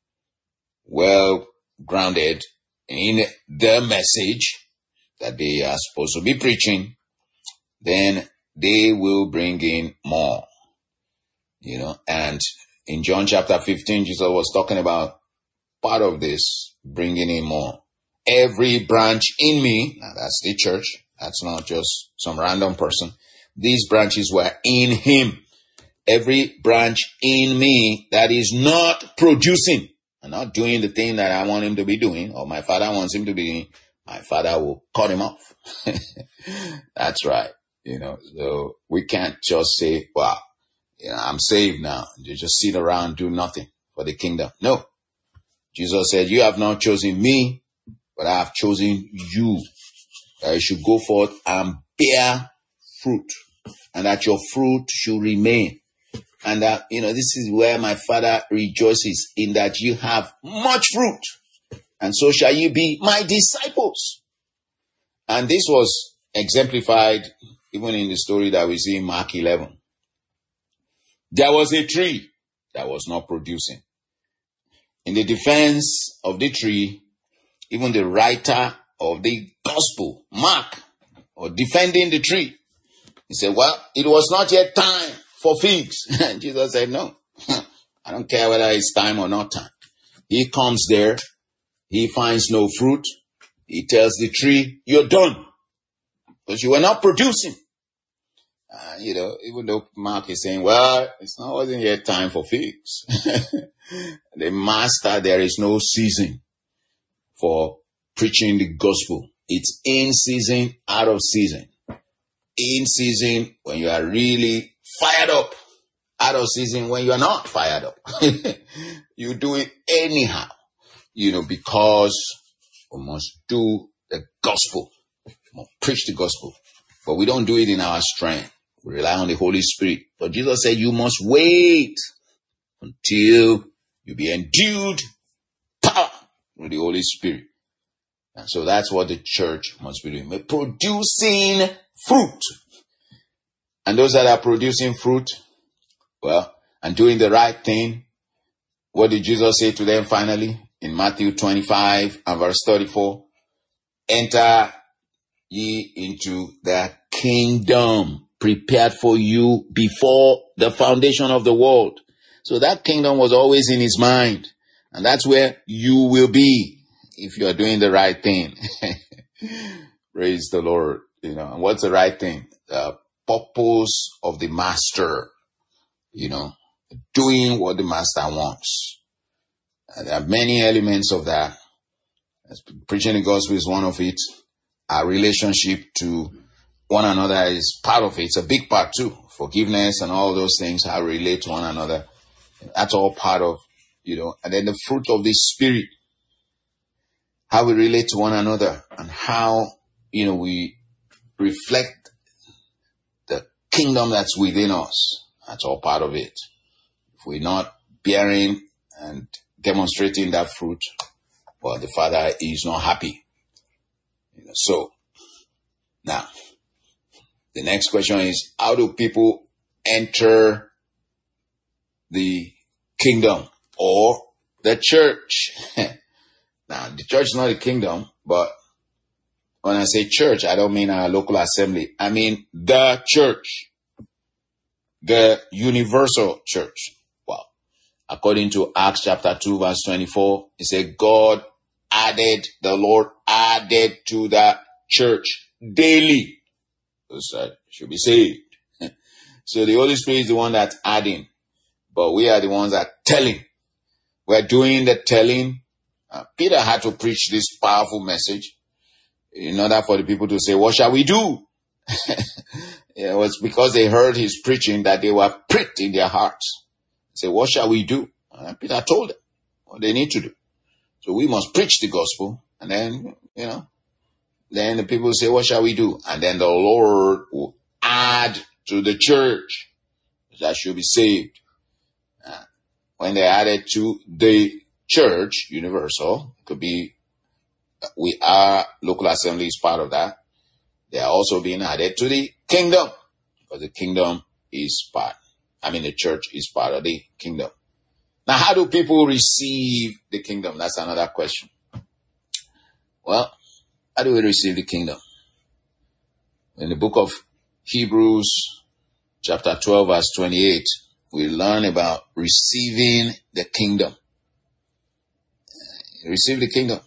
Speaker 1: well grounded in the message that they are supposed to be preaching, then they will bring in more. You know, and in John chapter fifteen, Jesus was talking about part of this, bringing in more. Every branch in me, now that's the church, that's not just some random person. These branches were in him. Every branch in me that is not producing and not doing the thing that I want him to be doing, or my Father wants him to be doing, my Father will cut him off. That's right. You know, so we can't just say, wow, you know, I'm saved now. You just sit around and do nothing for the kingdom. No. Jesus said, you have not chosen me, but I have chosen you. That you should go forth and bear fruit, and that your fruit should remain. And that, you know, this is where my Father rejoices, in that you have much fruit, and so shall you be my disciples. And this was exemplified even in the story that we see in Mark eleven. There was a tree that was not producing. In the defense of the tree, even the writer of the gospel, Mark, was defending the tree. He said, well, it was not yet time for figs. And Jesus said, no, I don't care whether it's time or not time. He comes there, he finds no fruit, He tells the tree, you're done. Because you were not producing. Uh, you know, even though Mark is saying, well, it's not wasn't yet time for figs. The master, there is no season for preaching the gospel. It's in season, out of season. In season when you are really fired up. Out of season when you are not fired up. You do it anyhow. You know, because we must do the gospel. We must preach the gospel. But we don't do it in our strength. We rely on the Holy Spirit. But Jesus said you must wait until you be endued power with the Holy Spirit. And so that's what the church must be doing. Producing fruit. And those that are producing fruit, well, and doing the right thing, what did Jesus say to them finally? In Matthew twenty-five and verse thirty-four, enter ye into the kingdom prepared for you before the foundation of the world. So that kingdom was always in his mind. And that's where you will be if you are doing the right thing. Praise the Lord. You know, and what's the right thing? The purpose of the master. You know, doing what the master wants. And there are many elements of that. Preaching the gospel is one of it. Our relationship to one another is part of it. It's a big part too. Forgiveness and all those things, how we relate to one another. That's all part of, you know, and then the fruit of the Spirit, how we relate to one another and how, you know, we reflect the kingdom that's within us. That's all part of it. If we're not bearing and demonstrating that fruit, well, the Father is not happy. You know, so, now, the next question is, how do people enter the kingdom or the church? Now, the church is not a kingdom, but when I say church, I don't mean our local assembly. I mean the church, the universal church. Well, according to Acts chapter two, verse twenty-four, it said, God added, the Lord added to the church daily. Those that should be saved. So the Holy Spirit is the one that's adding, but we are the ones that are telling. We're doing the telling. Uh, Peter had to preach this powerful message in order for the people to say, what shall we do? It was because they heard his preaching that they were pricked in their hearts. They say, what shall we do? And Peter told them what they need to do. So we must preach the gospel. And then, you know, then the people say, what shall we do? And then the Lord will add to the church that should be saved. Uh, when they added to the church, universal, it could be, we are, local assembly is part of that. They are also being added to the kingdom, because the kingdom is part, I mean the church is part of the kingdom. Now, how do people receive the kingdom? That's another question. Well, how do we receive the kingdom? In the book of Hebrews, chapter twelve, verse twenty-eight, we learn about receiving the kingdom. Receive the kingdom.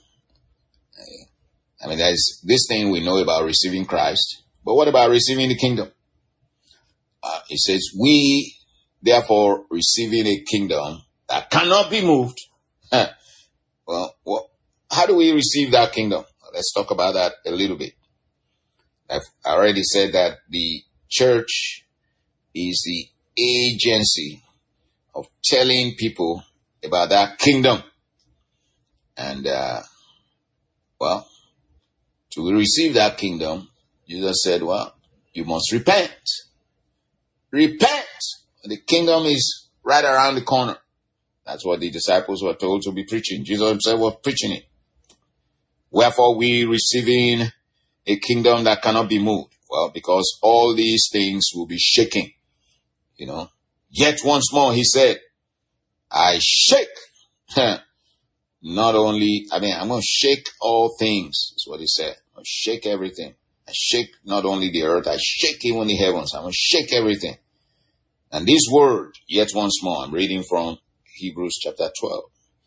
Speaker 1: I mean, there's this thing we know about receiving Christ, but what about receiving the kingdom? Uh, it says, we, therefore, receiving a kingdom that cannot be moved. well, well, how do we receive that kingdom? Let's talk about that a little bit. I've already said that the church is the agency of telling people about that kingdom. And, uh, well, to receive that kingdom, Jesus said, well, you must repent. Repent. The kingdom is right around the corner. That's what the disciples were told to be preaching. Jesus himself was preaching it. Wherefore we receiving a kingdom that cannot be moved. Well, because all these things will be shaking. You know, yet once more, he said, I shake. Not only, I mean, I'm going to shake all things. That's what he said. I'll shake everything. I shake not only the earth, I shake even the heavens. I'm going to shake everything. And this word, yet once more, I'm reading from Hebrews chapter twelve.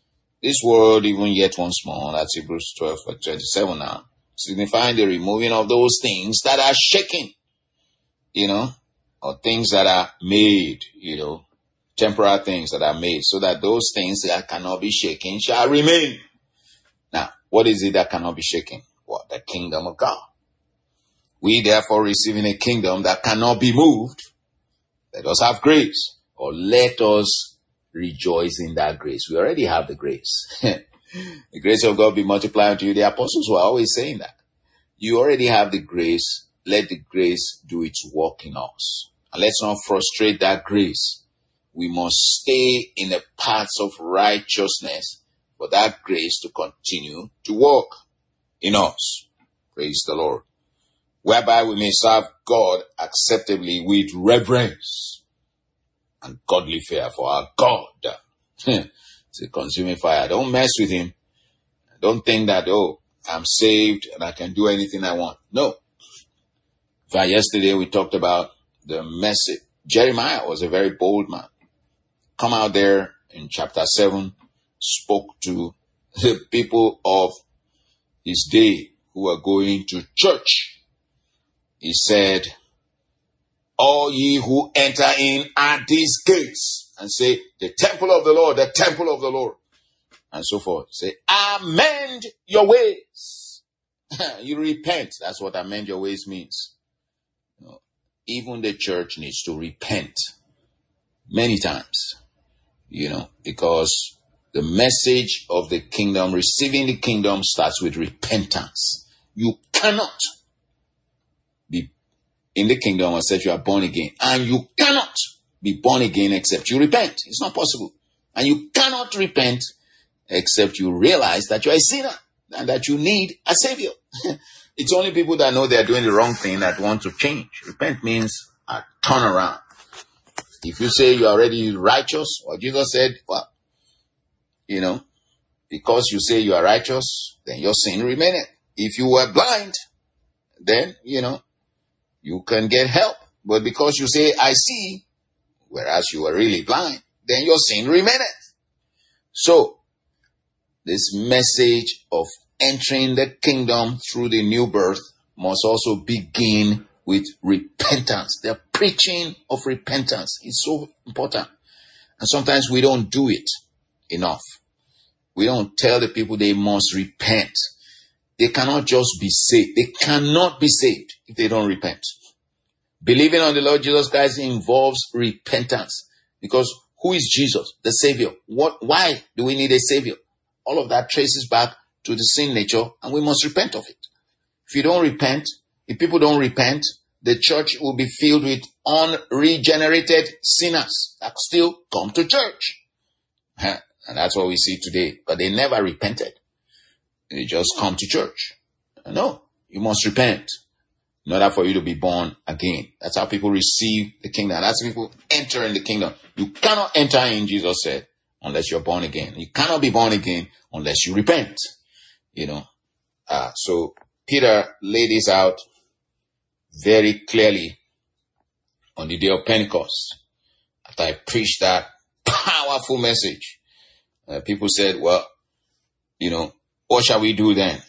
Speaker 1: This word, even yet once more, that's Hebrews twelve, twenty-seven now, signifying the removing of those things that are shaken, you know, or things that are made, you know, temporal things that are made, so that those things that cannot be shaken shall remain. Now, what is it that cannot be shaken? What? The kingdom of God. We therefore receiving a kingdom that cannot be moved, let us have grace, or let us rejoice in that grace. We already have the grace. The grace of God be multiplied unto you. The apostles were always saying that. You already have the grace. Let the grace do its work in us. And let's not frustrate that grace. We must stay in the paths of righteousness for that grace to continue to work in us. Praise the Lord. Whereby we may serve God acceptably with reverence and godly fear, for our God is a consuming fire. Don't mess with him. Don't think that, oh, I'm saved and I can do anything I want. No. In fact, yesterday we talked about the message. Jeremiah was a very bold man. Come out there in chapter seven, spoke to the people of his day who were going to church. He said, all ye who enter in at these gates, and say, the temple of the Lord, the temple of the Lord, and so forth. Say, amend your ways. You repent. That's what amend your ways means. You know, even the church needs to repent many times, you know, because the message of the kingdom, receiving the kingdom, starts with repentance. You cannot be in the kingdom except you are born again. And you cannot be born again except you repent. It's not possible. And you cannot repent except you realize that you are a sinner and that you need a savior. It's only people that know they are doing the wrong thing that want to change. Repent means a turn around. If you say you are already righteous, or Jesus said, well, you know, because you say you are righteous, then your sin remaineth. If you were blind, then, you know, you can get help. But because you say, I see, whereas you are really blind, then your sin remaineth. So, this message of entering the kingdom through the new birth must also begin with repentance. The preaching of repentance is so important. And sometimes we don't do it enough. We don't tell the people they must repent. They cannot just be saved. They cannot be saved if they don't repent. Believing on the Lord Jesus Christ involves repentance. Because who is Jesus? The Savior. What? Why do we need a Savior? All of that traces back to the sin nature, and we must repent of it. If you don't repent, if people don't repent, the church will be filled with unregenerated sinners that still come to church. And that's what we see today. But they never repented. They just come to church. No, you must repent in order for you to be born again. That's how people receive the kingdom. That's how people enter in the kingdom. You cannot enter in, Jesus said, unless you're born again. You cannot be born again unless you repent. You know, uh, so Peter laid this out very clearly on the day of Pentecost. After I preached that powerful message, uh, people said, well, you know, what shall we do then?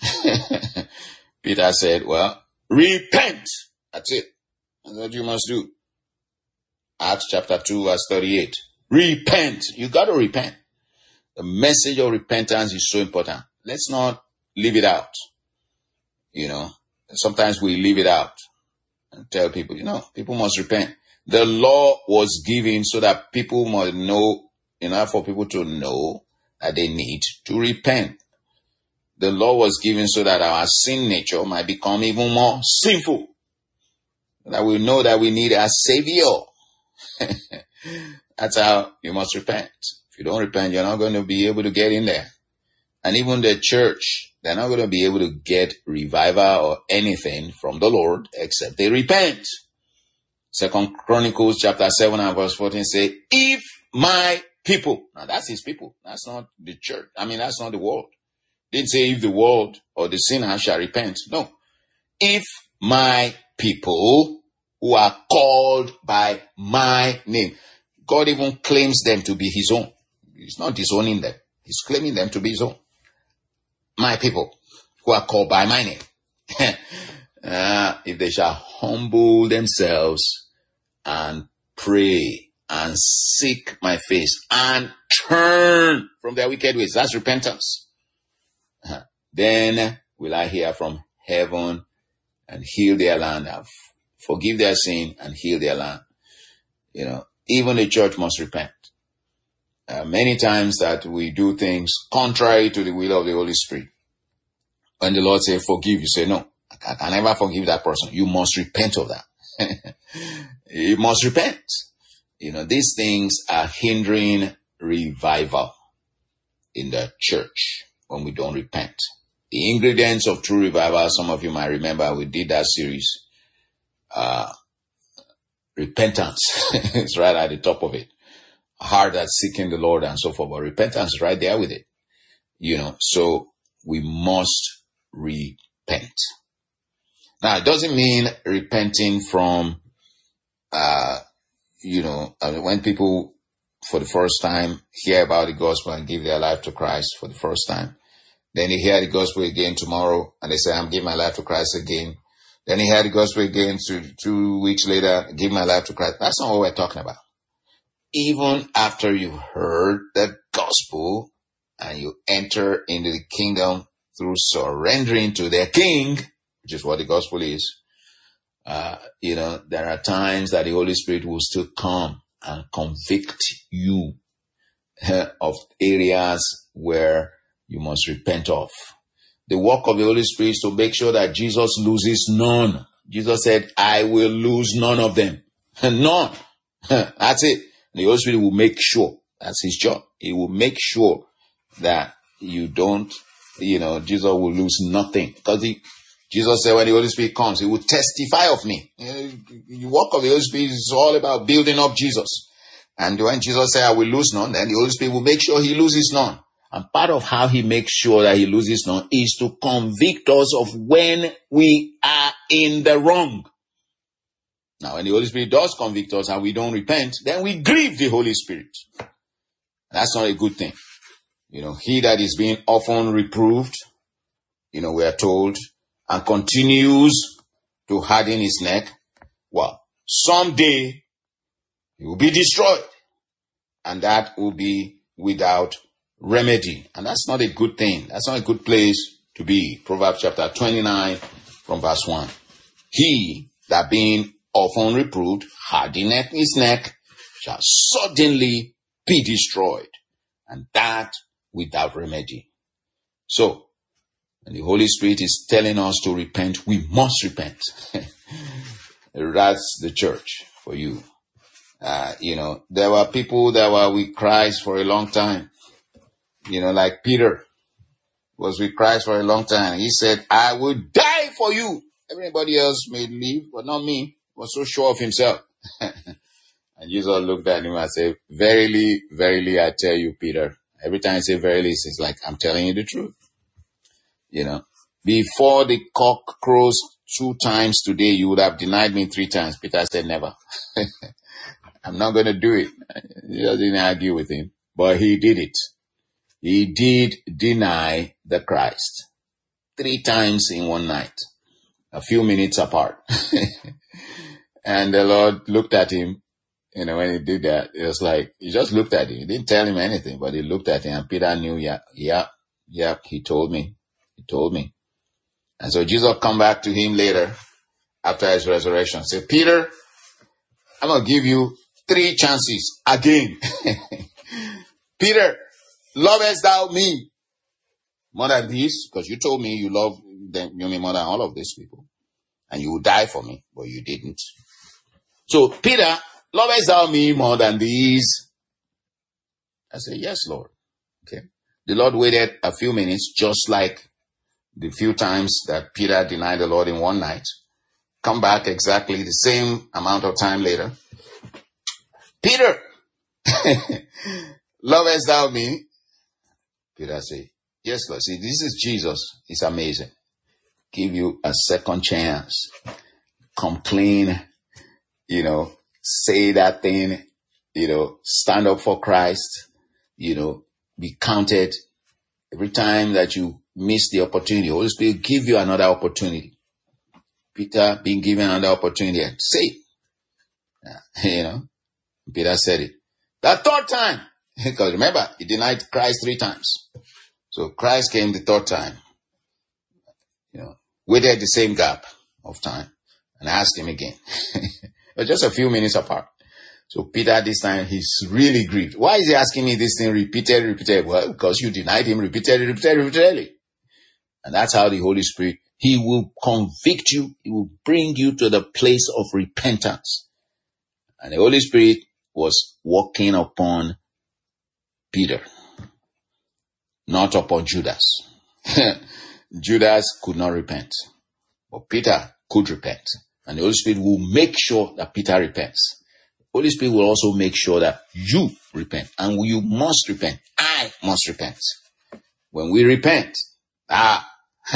Speaker 1: Peter said, well, repent. That's it. That's what you must do. Acts chapter two, verse thirty-eight. Repent. You got to repent. The message of repentance is so important. Let's not leave it out. You know, sometimes we leave it out and tell people, you know, people must repent. The law was given so that people must know, in order for people to know that they need to repent. The law was given so that our sin nature might become even more sinful. That we know that we need a savior. That's how you must repent. If you don't repent, you're not going to be able to get in there. And even the church, they're not going to be able to get revival or anything from the Lord except they repent. Second Chronicles chapter seven and verse fourteen say, if my people, now that's his people. That's not the church. I mean, that's not the world. Didn't say if the world or the sinner shall repent. No. If my people who are called by my name. God even claims them to be his own. He's not disowning them. He's claiming them to be his own. My people who are called by my name. uh, if they shall humble themselves and pray and seek my face and turn from their wicked ways. That's repentance. Uh, then will I hear from heaven and heal their land, and forgive their sin and heal their land. You know, even the church must repent. Uh, many times that we do things contrary to the will of the Holy Spirit. When the Lord says forgive, you say, no, I can never forgive that person. You must repent of that. You must repent. You know, these things are hindering revival in the church when we don't repent. The ingredients of true revival, some of you might remember, we did that series. Uh, repentance is right at the top of it. Hard at seeking the Lord and so forth, but repentance is right there with it. You know, so we must repent. Now, it doesn't mean repenting from, uh, you know, I mean, when people for the first time hear about the gospel and give their life to Christ for the first time, then they hear the gospel again tomorrow and they say, I'm giving my life to Christ again. Then they hear the gospel again two, two weeks later, give my life to Christ. That's not what we're talking about. Even after you've heard the gospel and you enter into the kingdom through surrendering to their king, which is what the gospel is, uh, you know, there are times that the Holy Spirit will still come and convict you of areas where you must repent of. The work of the Holy Spirit is to make sure that Jesus loses none. Jesus said, I will lose none of them. None. That's it. The Holy Spirit will make sure. That's his job. He will make sure that you don't, you know, Jesus will lose nothing. Because he, Jesus said when the Holy Spirit comes, he will testify of me. The work of the Holy Spirit is all about building up Jesus. And when Jesus said, I will lose none, then the Holy Spirit will make sure he loses none. And part of how he makes sure that he loses none is to convict us of when we are in the wrong. Now, when the Holy Spirit does convict us and we don't repent, then we grieve the Holy Spirit. That's not a good thing. You know, he that is being often reproved, you know, we are told, and continues to harden his neck, well, someday he will be destroyed. And that will be without remedy. And that's not a good thing. That's not a good place to be. Proverbs chapter twenty-nine from verse one. He that being often reproved, hardeneth his neck, shall suddenly be destroyed. And that without remedy. So, when the Holy Spirit is telling us to repent, we must repent. That's the church for you. Uh, you know, there were people that were with Christ for a long time. You know, like Peter was with Christ for a long time. He said, I will die for you. Everybody else may leave, but not me. He was so sure of himself. And Jesus looked at him and said, verily, verily, I tell you, Peter. Every time I say verily, it's like, I'm telling you the truth. You know, before the cock crows two times today, you would have denied me three times. Peter said, never. I'm not going to do it. He didn't argue with him, but he did it. He did deny the Christ three times in one night, a few minutes apart. And the Lord looked at him. You know, when he did that, it was like, he just looked at him. He didn't tell him anything, but he looked at him and Peter knew, yeah, yeah, yeah, he told me. He told me. And so Jesus come back to him later after his resurrection. Say, Peter, I'm going to give you three chances again. Peter, lovest thou me more than these? Because you told me you love them, you mean more than all of these people. And you would die for me, but you didn't. So, Peter, lovest thou me more than these? I said, yes, Lord. Okay. The Lord waited a few minutes, just like the few times that Peter denied the Lord in one night. Come back exactly the same amount of time later. Peter, lovest thou me? Peter said, yes, Lord. See, this is Jesus. It's amazing. Give you a second chance. Come clean, you know, say that thing, you know, stand up for Christ, you know, be counted. Every time that you miss the opportunity, the Holy Spirit give you another opportunity. Peter being given another opportunity and say, you know, Peter said it. The third time, because remember, he denied Christ three times. So Christ came the third time, you know, waited the same gap of time and asked him again. But just a few minutes apart. So Peter this time, he's really grieved. Why is he asking me this thing repeated, repeated? Well, because you denied him repeatedly, repeatedly, repeatedly. And that's how the Holy Spirit, he will convict you. He will bring you to the place of repentance. And the Holy Spirit was working upon Peter, not upon Judas. Judas could not repent, but Peter could repent. And the Holy Spirit will make sure that Peter repents. The Holy Spirit will also make sure that you repent. And you must repent. I must repent. When we repent, ah,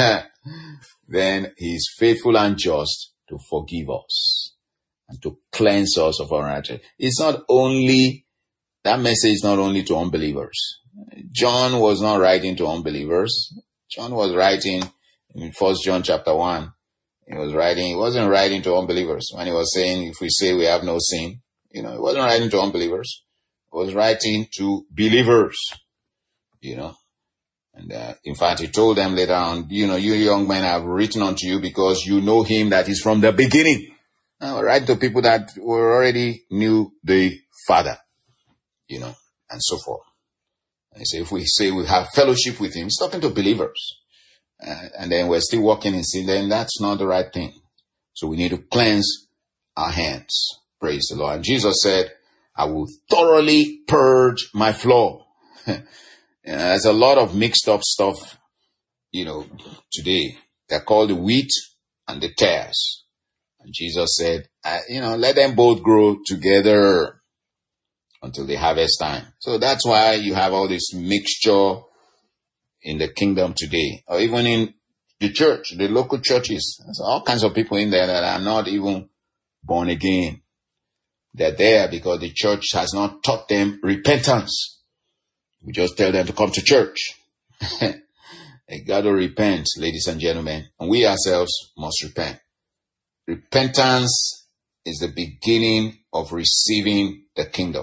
Speaker 1: then he is faithful and just to forgive us and to cleanse us of our righteousness. It's not only, that message is not only to unbelievers. John was not writing to unbelievers. John was writing in First John chapter one. He was writing, he wasn't writing to unbelievers. When he was saying, if we say we have no sin, you know, he wasn't writing to unbelievers. He was writing to believers, you know. And uh, in fact, he told them later on, you know, you young men have written unto you because you know him that is from the beginning. Now, write to people that were already knew the Father, you know, and so forth. And he said, if we say we have fellowship with him, he's talking to believers. Uh, and then we're still walking in sin, then that's not the right thing. So we need to cleanse our hands. Praise the Lord. And Jesus said, I will thoroughly purge my floor. You know, there's a lot of mixed up stuff, you know, today. They're called the wheat and the tares. And Jesus said, uh, you know, let them both grow together until the harvest time. So that's why you have all this mixture in the kingdom today, or even in the church, the local churches. There's all kinds of people in there that are not even born again. They're there because the church has not taught them repentance. We just tell them to come to church. They got to repent, ladies and gentlemen. And we ourselves must repent. Repentance is the beginning of receiving the kingdom.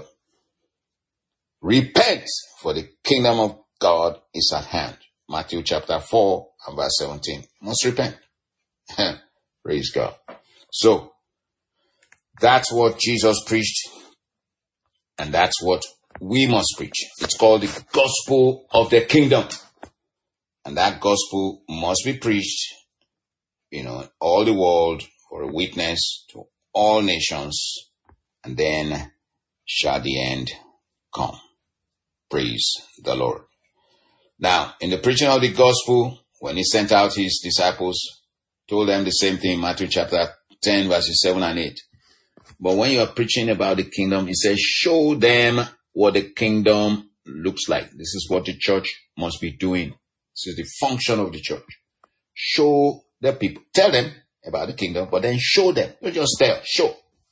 Speaker 1: Repent, for the kingdom of God is at hand. Matthew chapter four and verse seventeen. Must repent. Praise God. So, that's what Jesus preached. And that's what we must preach. It's called the gospel of the kingdom. And that gospel must be preached, you know, in all the world for a witness to all nations. And then shall the end come. Praise the Lord. Now, in the preaching of the gospel, when he sent out his disciples, told them the same thing, Matthew chapter ten, verses seven and eight. But when you are preaching about the kingdom, he says, show them what the kingdom looks like. This is what the church must be doing. This is the function of the church. Show the people. Tell them about the kingdom, but then show them. Don't just tell. Show.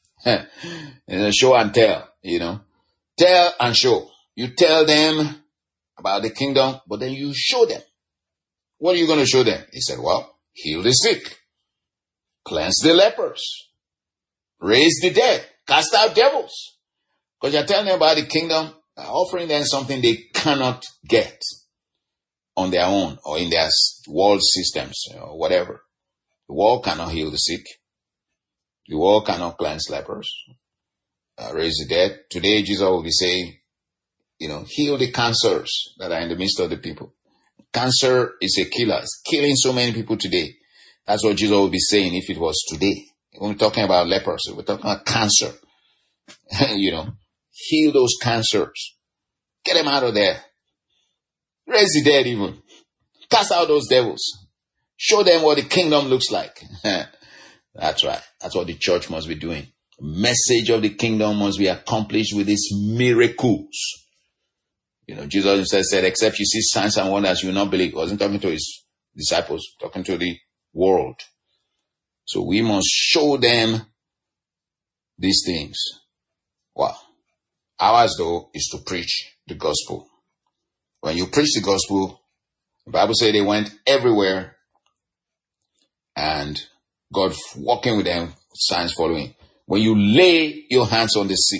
Speaker 1: Show and tell, you know. Tell and show. You tell them about the kingdom, but then you show them. What are you going to show them? He said, well, heal the sick, cleanse the lepers, raise the dead, cast out devils. Because you're telling them about the kingdom, offering them something they cannot get on their own or in their world systems or whatever. The world cannot heal the sick. The world cannot cleanse lepers, uh, raise the dead. Today, Jesus will be saying, you know, heal the cancers that are in the midst of the people. Cancer is a killer. It's killing so many people today. That's what Jesus will be saying if it was today. When we're talking about lepers, we're talking about cancer. You know, heal those cancers. Get them out of there. Raise the dead even. Cast out those devils. Show them what the kingdom looks like. That's right. That's what the church must be doing. The message of the kingdom must be accomplished with these miracles. You know, Jesus himself said, except you see signs and wonders, you will not believe. He wasn't talking to his disciples, talking to the world. So we must show them these things. Wow. Ours, though, is to preach the gospel. When you preach the gospel, the Bible says they went everywhere and God walking with them, signs following. When you lay your hands on the sick,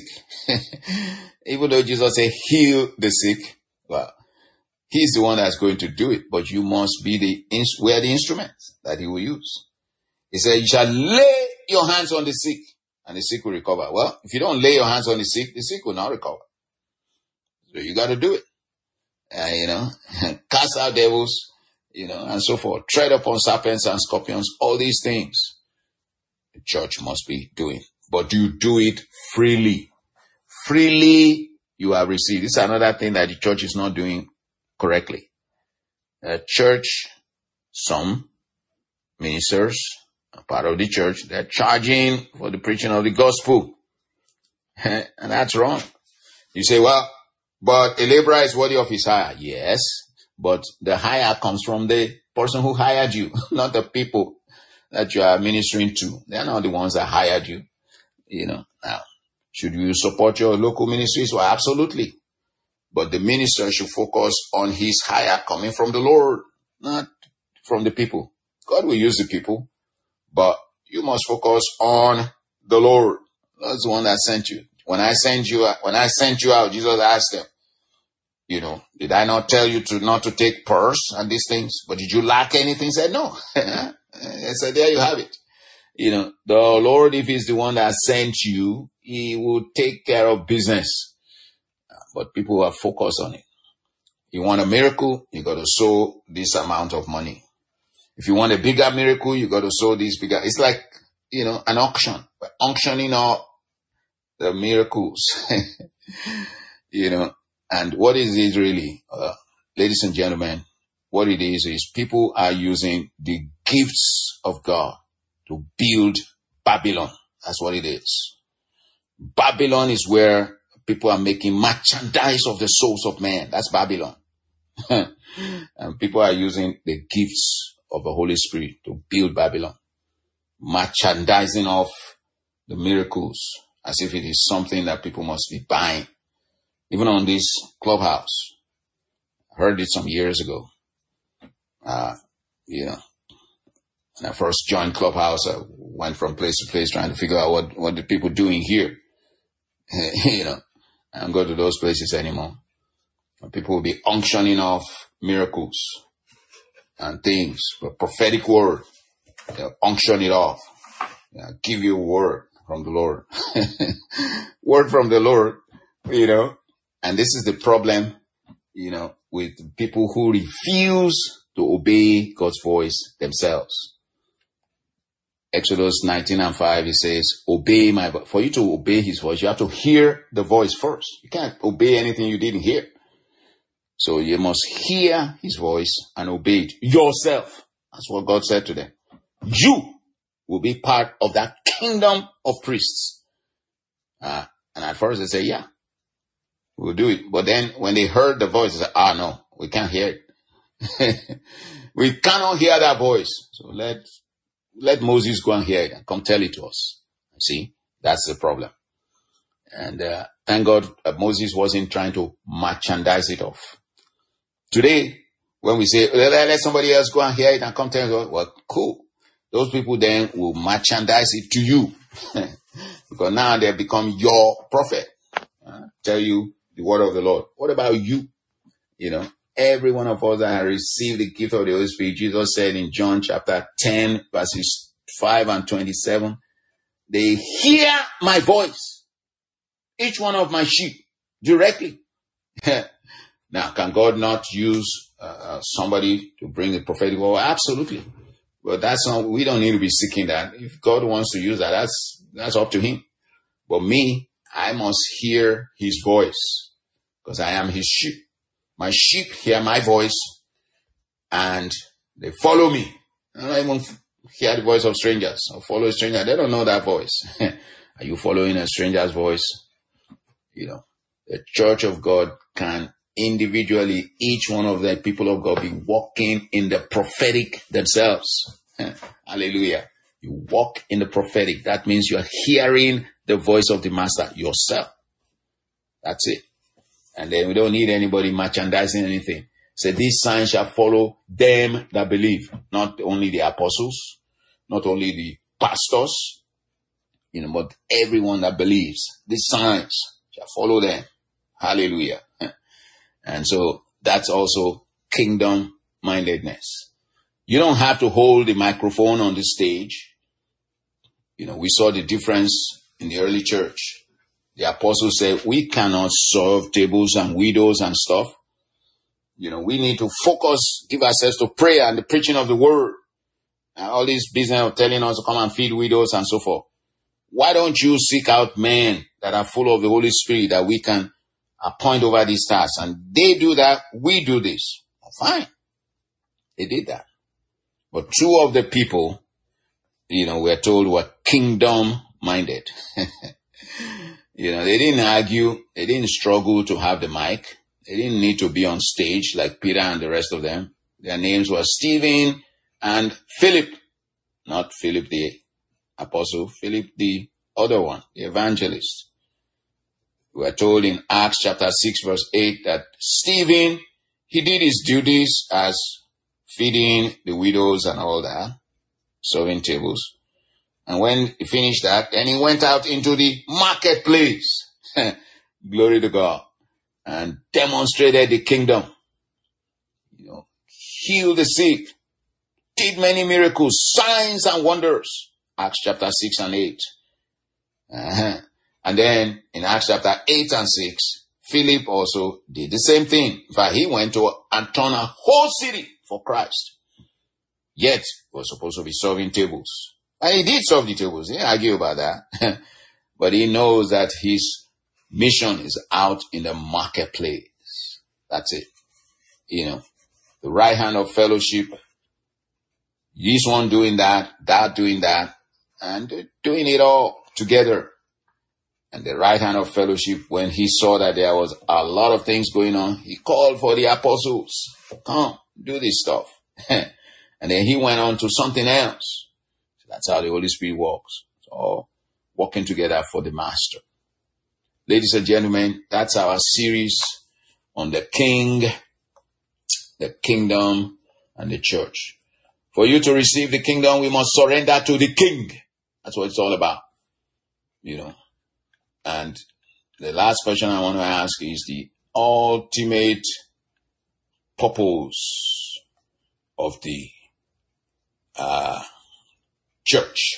Speaker 1: even though Jesus said heal the sick, well, he's the one that's going to do it, but you must be the, we are the instrument that he will use. He said, you shall lay your hands on the sick and the sick will recover. Well, if you don't lay your hands on the sick, the sick will not recover. So you got to do it. Uh, you know, cast out devils, you know, and so forth. Tread upon serpents and scorpions, all these things the church must be doing. But you do it freely. Freely you have received. This is another thing that the church is not doing correctly. The church, some ministers, part of the church, they're charging for the preaching of the gospel. And that's wrong. You say, well, but a laborer is worthy of his hire. Yes, but the hire comes from the person who hired you, not the people that you are ministering to. They're not the ones that hired you. You know, now, should you support your local ministries? Well, absolutely. But the minister should focus on his hire coming from the Lord, not from the people. God will use the people, but you must focus on the Lord. That's the one that sent you. When I sent you, when I sent you out, Jesus asked them, you know, did I not tell you to not to take purse and these things? But did you lack anything? He said, no. I said, there you have it. You know, the Lord, if he's the one that sent you, he will take care of business. But people are focused on it. You want a miracle, you got to sow this amount of money. If you want a bigger miracle, you got to sow this bigger. It's like, you know, an auction. We're auctioning off the miracles. You know, and what is it really? Uh, ladies and gentlemen, what it is, is people are using the gifts of God to build Babylon. That's what it is. Babylon is where people are making merchandise of the souls of men. That's Babylon. And people are using the gifts of the Holy Spirit to build Babylon. Merchandising of the miracles as if it is something that people must be buying. Even on this Clubhouse. I heard it some years ago. Uh, you know, when I first joined Clubhouse, I went from place to place trying to figure out what, what the people doing here. You know, I don't go to those places anymore. People will be unctioning off miracles and things, but prophetic word, they'll unction it off. They'll give you a word from the Lord. Word from the Lord, you know. And this is the problem, you know, with people who refuse to obey God's voice themselves. Exodus nineteen and five, it says, obey my voice. For you to obey his voice, you have to hear the voice first. You can't obey anything you didn't hear. So you must hear his voice and obey it yourself. That's what God said to them. You will be part of that kingdom of priests. Uh, and at first they say, yeah, we'll do it. But then when they heard the voice, they said, ah, no, we can't hear it. We cannot hear that voice. So let, let Moses go and hear it and come tell it to us. See, that's the problem. And uh, thank God uh, Moses wasn't trying to merchandise it off. Today, when we say, let, let somebody else go and hear it and come tell us, well, cool. Those people then will merchandise it to you. Because now they become your prophet. Uh, tell you the word of the Lord. What about you? You know, every one of us that has received the gift of the Holy Spirit, Jesus said in John chapter ten, verses five and twenty-seven, they hear my voice, each one of my sheep, directly. Now, can God not use uh, somebody to bring the prophetic word? Absolutely. But that's not, we don't need to be seeking that. If God wants to use that, that's, that's up to him. But me, I must hear his voice because I am his sheep. My sheep hear my voice and they follow me. I don't even hear the voice of strangers or follow a stranger. They don't know that voice. Are you following a stranger's voice? You know, the church of God can individually, each one of the people of God be walking in the prophetic themselves. Hallelujah. You walk in the prophetic. That means you are hearing the voice of the master yourself. That's it. And then we don't need anybody merchandising anything. So these signs shall follow them that believe. Not only the apostles, not only the pastors, you know, but everyone that believes. These signs shall follow them. Hallelujah. And so that's also kingdom mindedness. You don't have to hold the microphone on the stage. You know, we saw the difference in the early church. The apostles said, we cannot serve tables and widows and stuff. You know, we need to focus, give ourselves to prayer and the preaching of the word. And all this business of telling us to come and feed widows and so forth. Why don't you seek out men that are full of the Holy Spirit that we can appoint over these tasks? And they do that, we do this. Well, fine. They did that. But two of the people, you know, we're told were kingdom minded. You know, they didn't argue. They didn't struggle to have the mic. They didn't need to be on stage like Peter and the rest of them. Their names were Stephen and Philip, not Philip the apostle, Philip the other one, the evangelist. We are told in Acts chapter six verse eight that Stephen, he did his duties as feeding the widows and all that, serving tables. And when he finished that, then he went out into the marketplace. Glory to God. And demonstrated the kingdom. You know, healed the sick. Did many miracles, signs and wonders. Acts chapter six and eight. Uh-huh. And then in Acts chapter eight and six, Philip also did the same thing. In fact, he went to and turned a whole city for Christ. Yet, he was supposed to be serving tables. And he did serve the tables. He didn't argue about that. But he knows that his mission is out in the marketplace. That's it. You know, the right hand of fellowship. This one doing that, that doing that, and doing it all together. And the right hand of fellowship, when he saw that there was a lot of things going on, he called for the apostles. Come, do this stuff. And then he went on to something else. That's how the Holy Spirit works. It's all working together for the master. Ladies and gentlemen, that's our series on the king, the kingdom, and the church. For you to receive the kingdom, we must surrender to the king. That's what it's all about. You know. And the last question I want to ask is the ultimate purpose of the uh church.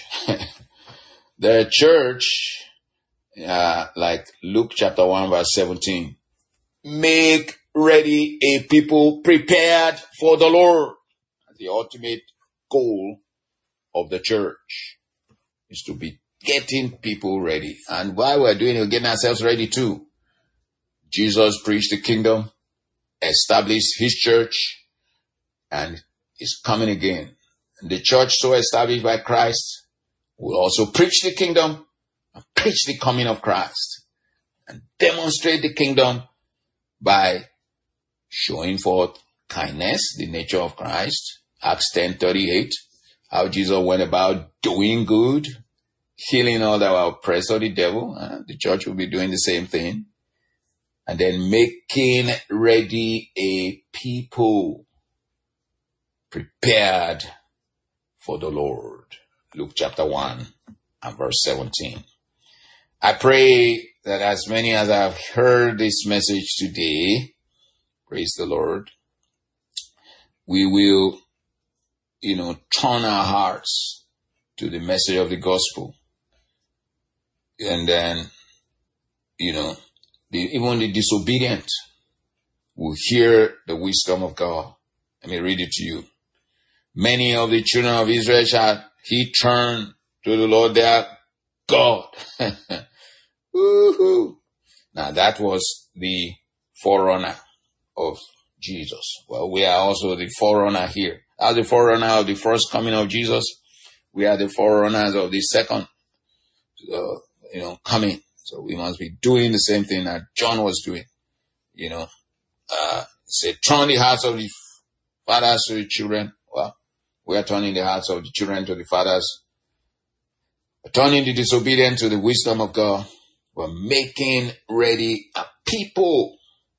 Speaker 1: The church, uh, like Luke chapter one verse seventeen, make ready a people prepared for the Lord. The ultimate goal of the church is to be getting people ready. And while we're doing it, we're getting ourselves ready too. Jesus preached the kingdom, established his church, and is coming again. And the church so established by Christ will also preach the kingdom and preach the coming of Christ and demonstrate the kingdom by showing forth kindness, the nature of Christ. Acts ten thirty-eight, how Jesus went about doing good, healing all that were oppressed of the devil. Uh, the church will be doing the same thing. And then making ready a people prepared for the Lord. Luke chapter one and verse seventeen. I pray that as many as have heard this message today, praise the Lord, we will, you know, turn our hearts to the message of the gospel. And then, you know, the, even the disobedient will hear the wisdom of God. Let me read it to you. Many of the children of Israel shall he turn to the Lord their God. Woo-hoo. Now that was the forerunner of Jesus. Well, we are also the forerunner here. As the forerunner of the first coming of Jesus, we are the forerunners of the second, uh, you know, coming. So we must be doing the same thing that John was doing. You know, uh, say, turn the hearts of the fathers to the children. Well, we are turning the hearts of the children to the fathers. We're turning the disobedient to the wisdom of God. We're making ready a people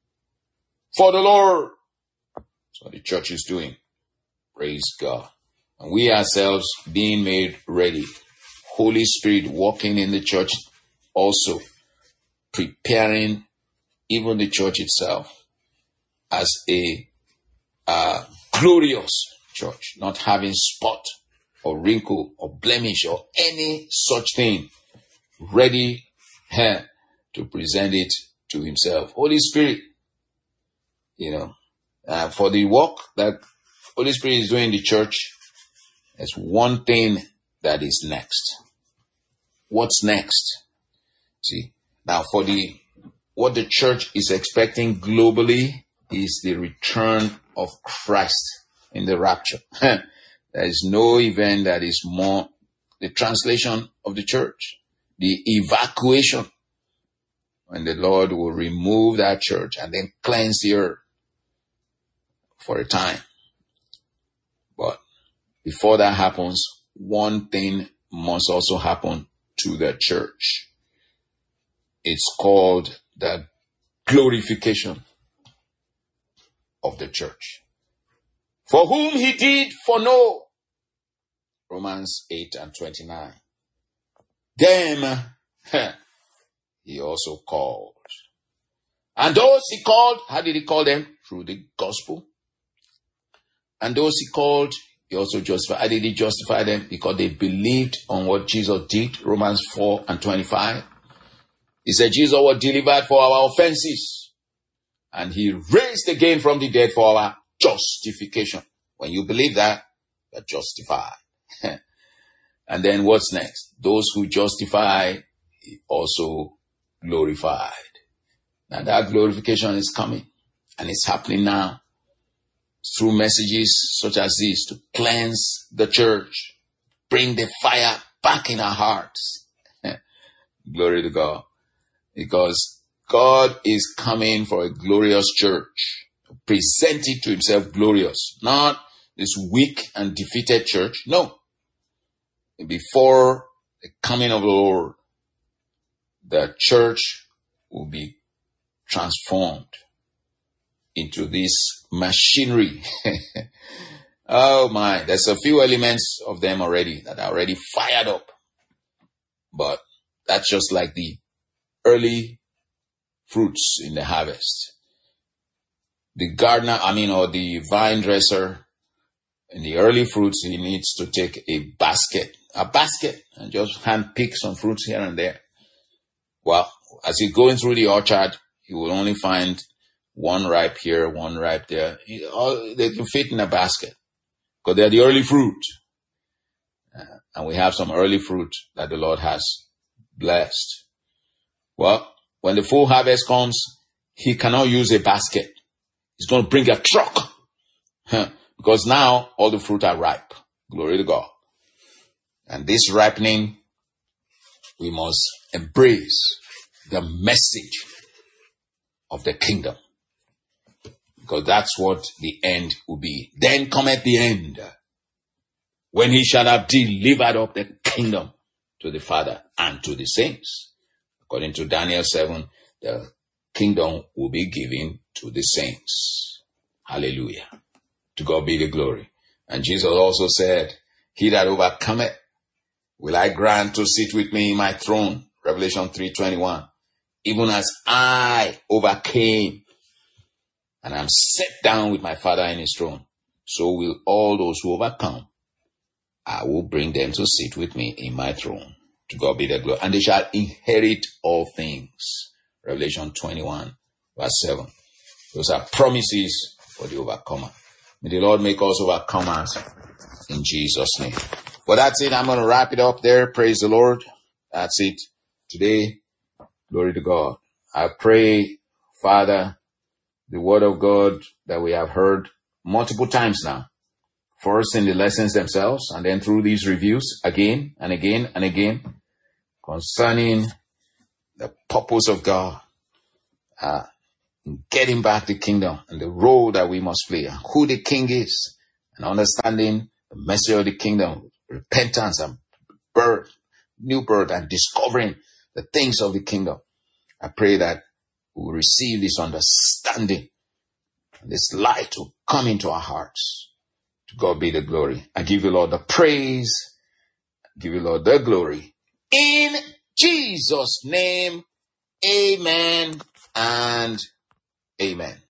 Speaker 1: for the Lord. That's what the church is doing. Praise God. And we ourselves being made ready. Holy Spirit walking in the church also, preparing even the church itself as a uh, glorious church, not having spot or wrinkle or blemish or any such thing, ready eh, to present it to himself. Holy Spirit, you know, uh, for the work that Holy Spirit is doing in the church, there's one thing that is next. What's next? See, now for the what the church is expecting globally is the return of Christ in the rapture. There is no event that is more the translation of the church, the evacuation, when the Lord will remove that church and then cleanse the earth for a time. But before that happens, one thing must also happen to the church. It's called the glorification of the church. For whom he did foreknow, Romans eight and twenty-nine. Them he also called. And those he called, how did he call them? Through the gospel. And those he called, he also justified. How did he justify them? Because they believed on what Jesus did. Romans four and twenty-five. He said Jesus was delivered for our offenses, and he raised again from the dead for our justification. When you believe that, you're justified. And then what's next? Those who justify, he also glorified. Now that glorification is coming, and it's happening now through messages such as this to cleanse the church, bring the fire back in our hearts. Glory to God. Because God is coming for a glorious church, present it to himself glorious, not this weak and defeated church. No. Before the coming of the Lord, the church will be transformed into this machinery. Oh my, there's a few elements of them already that are already fired up. But that's just like the early fruits in the harvest. The gardener, I mean, or the vine dresser, in the early fruits, he needs to take a basket, a basket, and just hand pick some fruits here and there. Well, as he's going through the orchard, he will only find one ripe here, one ripe there. He, all, they can fit in a basket because they're the early fruit. Uh, and we have some early fruit that the Lord has blessed. Well, when the full harvest comes, he cannot use a basket. He's going to bring a truck. Huh. Because now all the fruit are ripe. Glory to God. And this ripening, we must embrace the message of the kingdom. Because that's what the end will be. Then cometh the end, when he shall have delivered up the kingdom to the Father and to the saints. According to Daniel seven, the kingdom will be given to the saints. Hallelujah. To God be the glory. And Jesus also said, he that overcometh will I grant to sit with me in my throne. Revelation three twenty-one. Even as I overcame and am set down with my Father in his throne, so will all those who overcome, I will bring them to sit with me in my throne. To God be the glory. And they shall inherit all things. Revelation twenty-one, verse seven. Those are promises for the overcomer. May the Lord make us overcomers in Jesus' name. Well, that's it. I'm going to wrap it up there. Praise the Lord. That's it. Today, glory to God. I pray, Father, the word of God that we have heard multiple times now. First in the lessons themselves, and then through these reviews again and again and again concerning the purpose of God, uh, in getting back the kingdom and the role that we must play, and who the king is, and understanding the message of the kingdom, repentance and birth, new birth, and discovering the things of the kingdom. I pray that we will receive this understanding This light will come into our hearts. To God be the glory. I give you, Lord, the praise. I give you, Lord, the glory. In Jesus' name, amen and amen.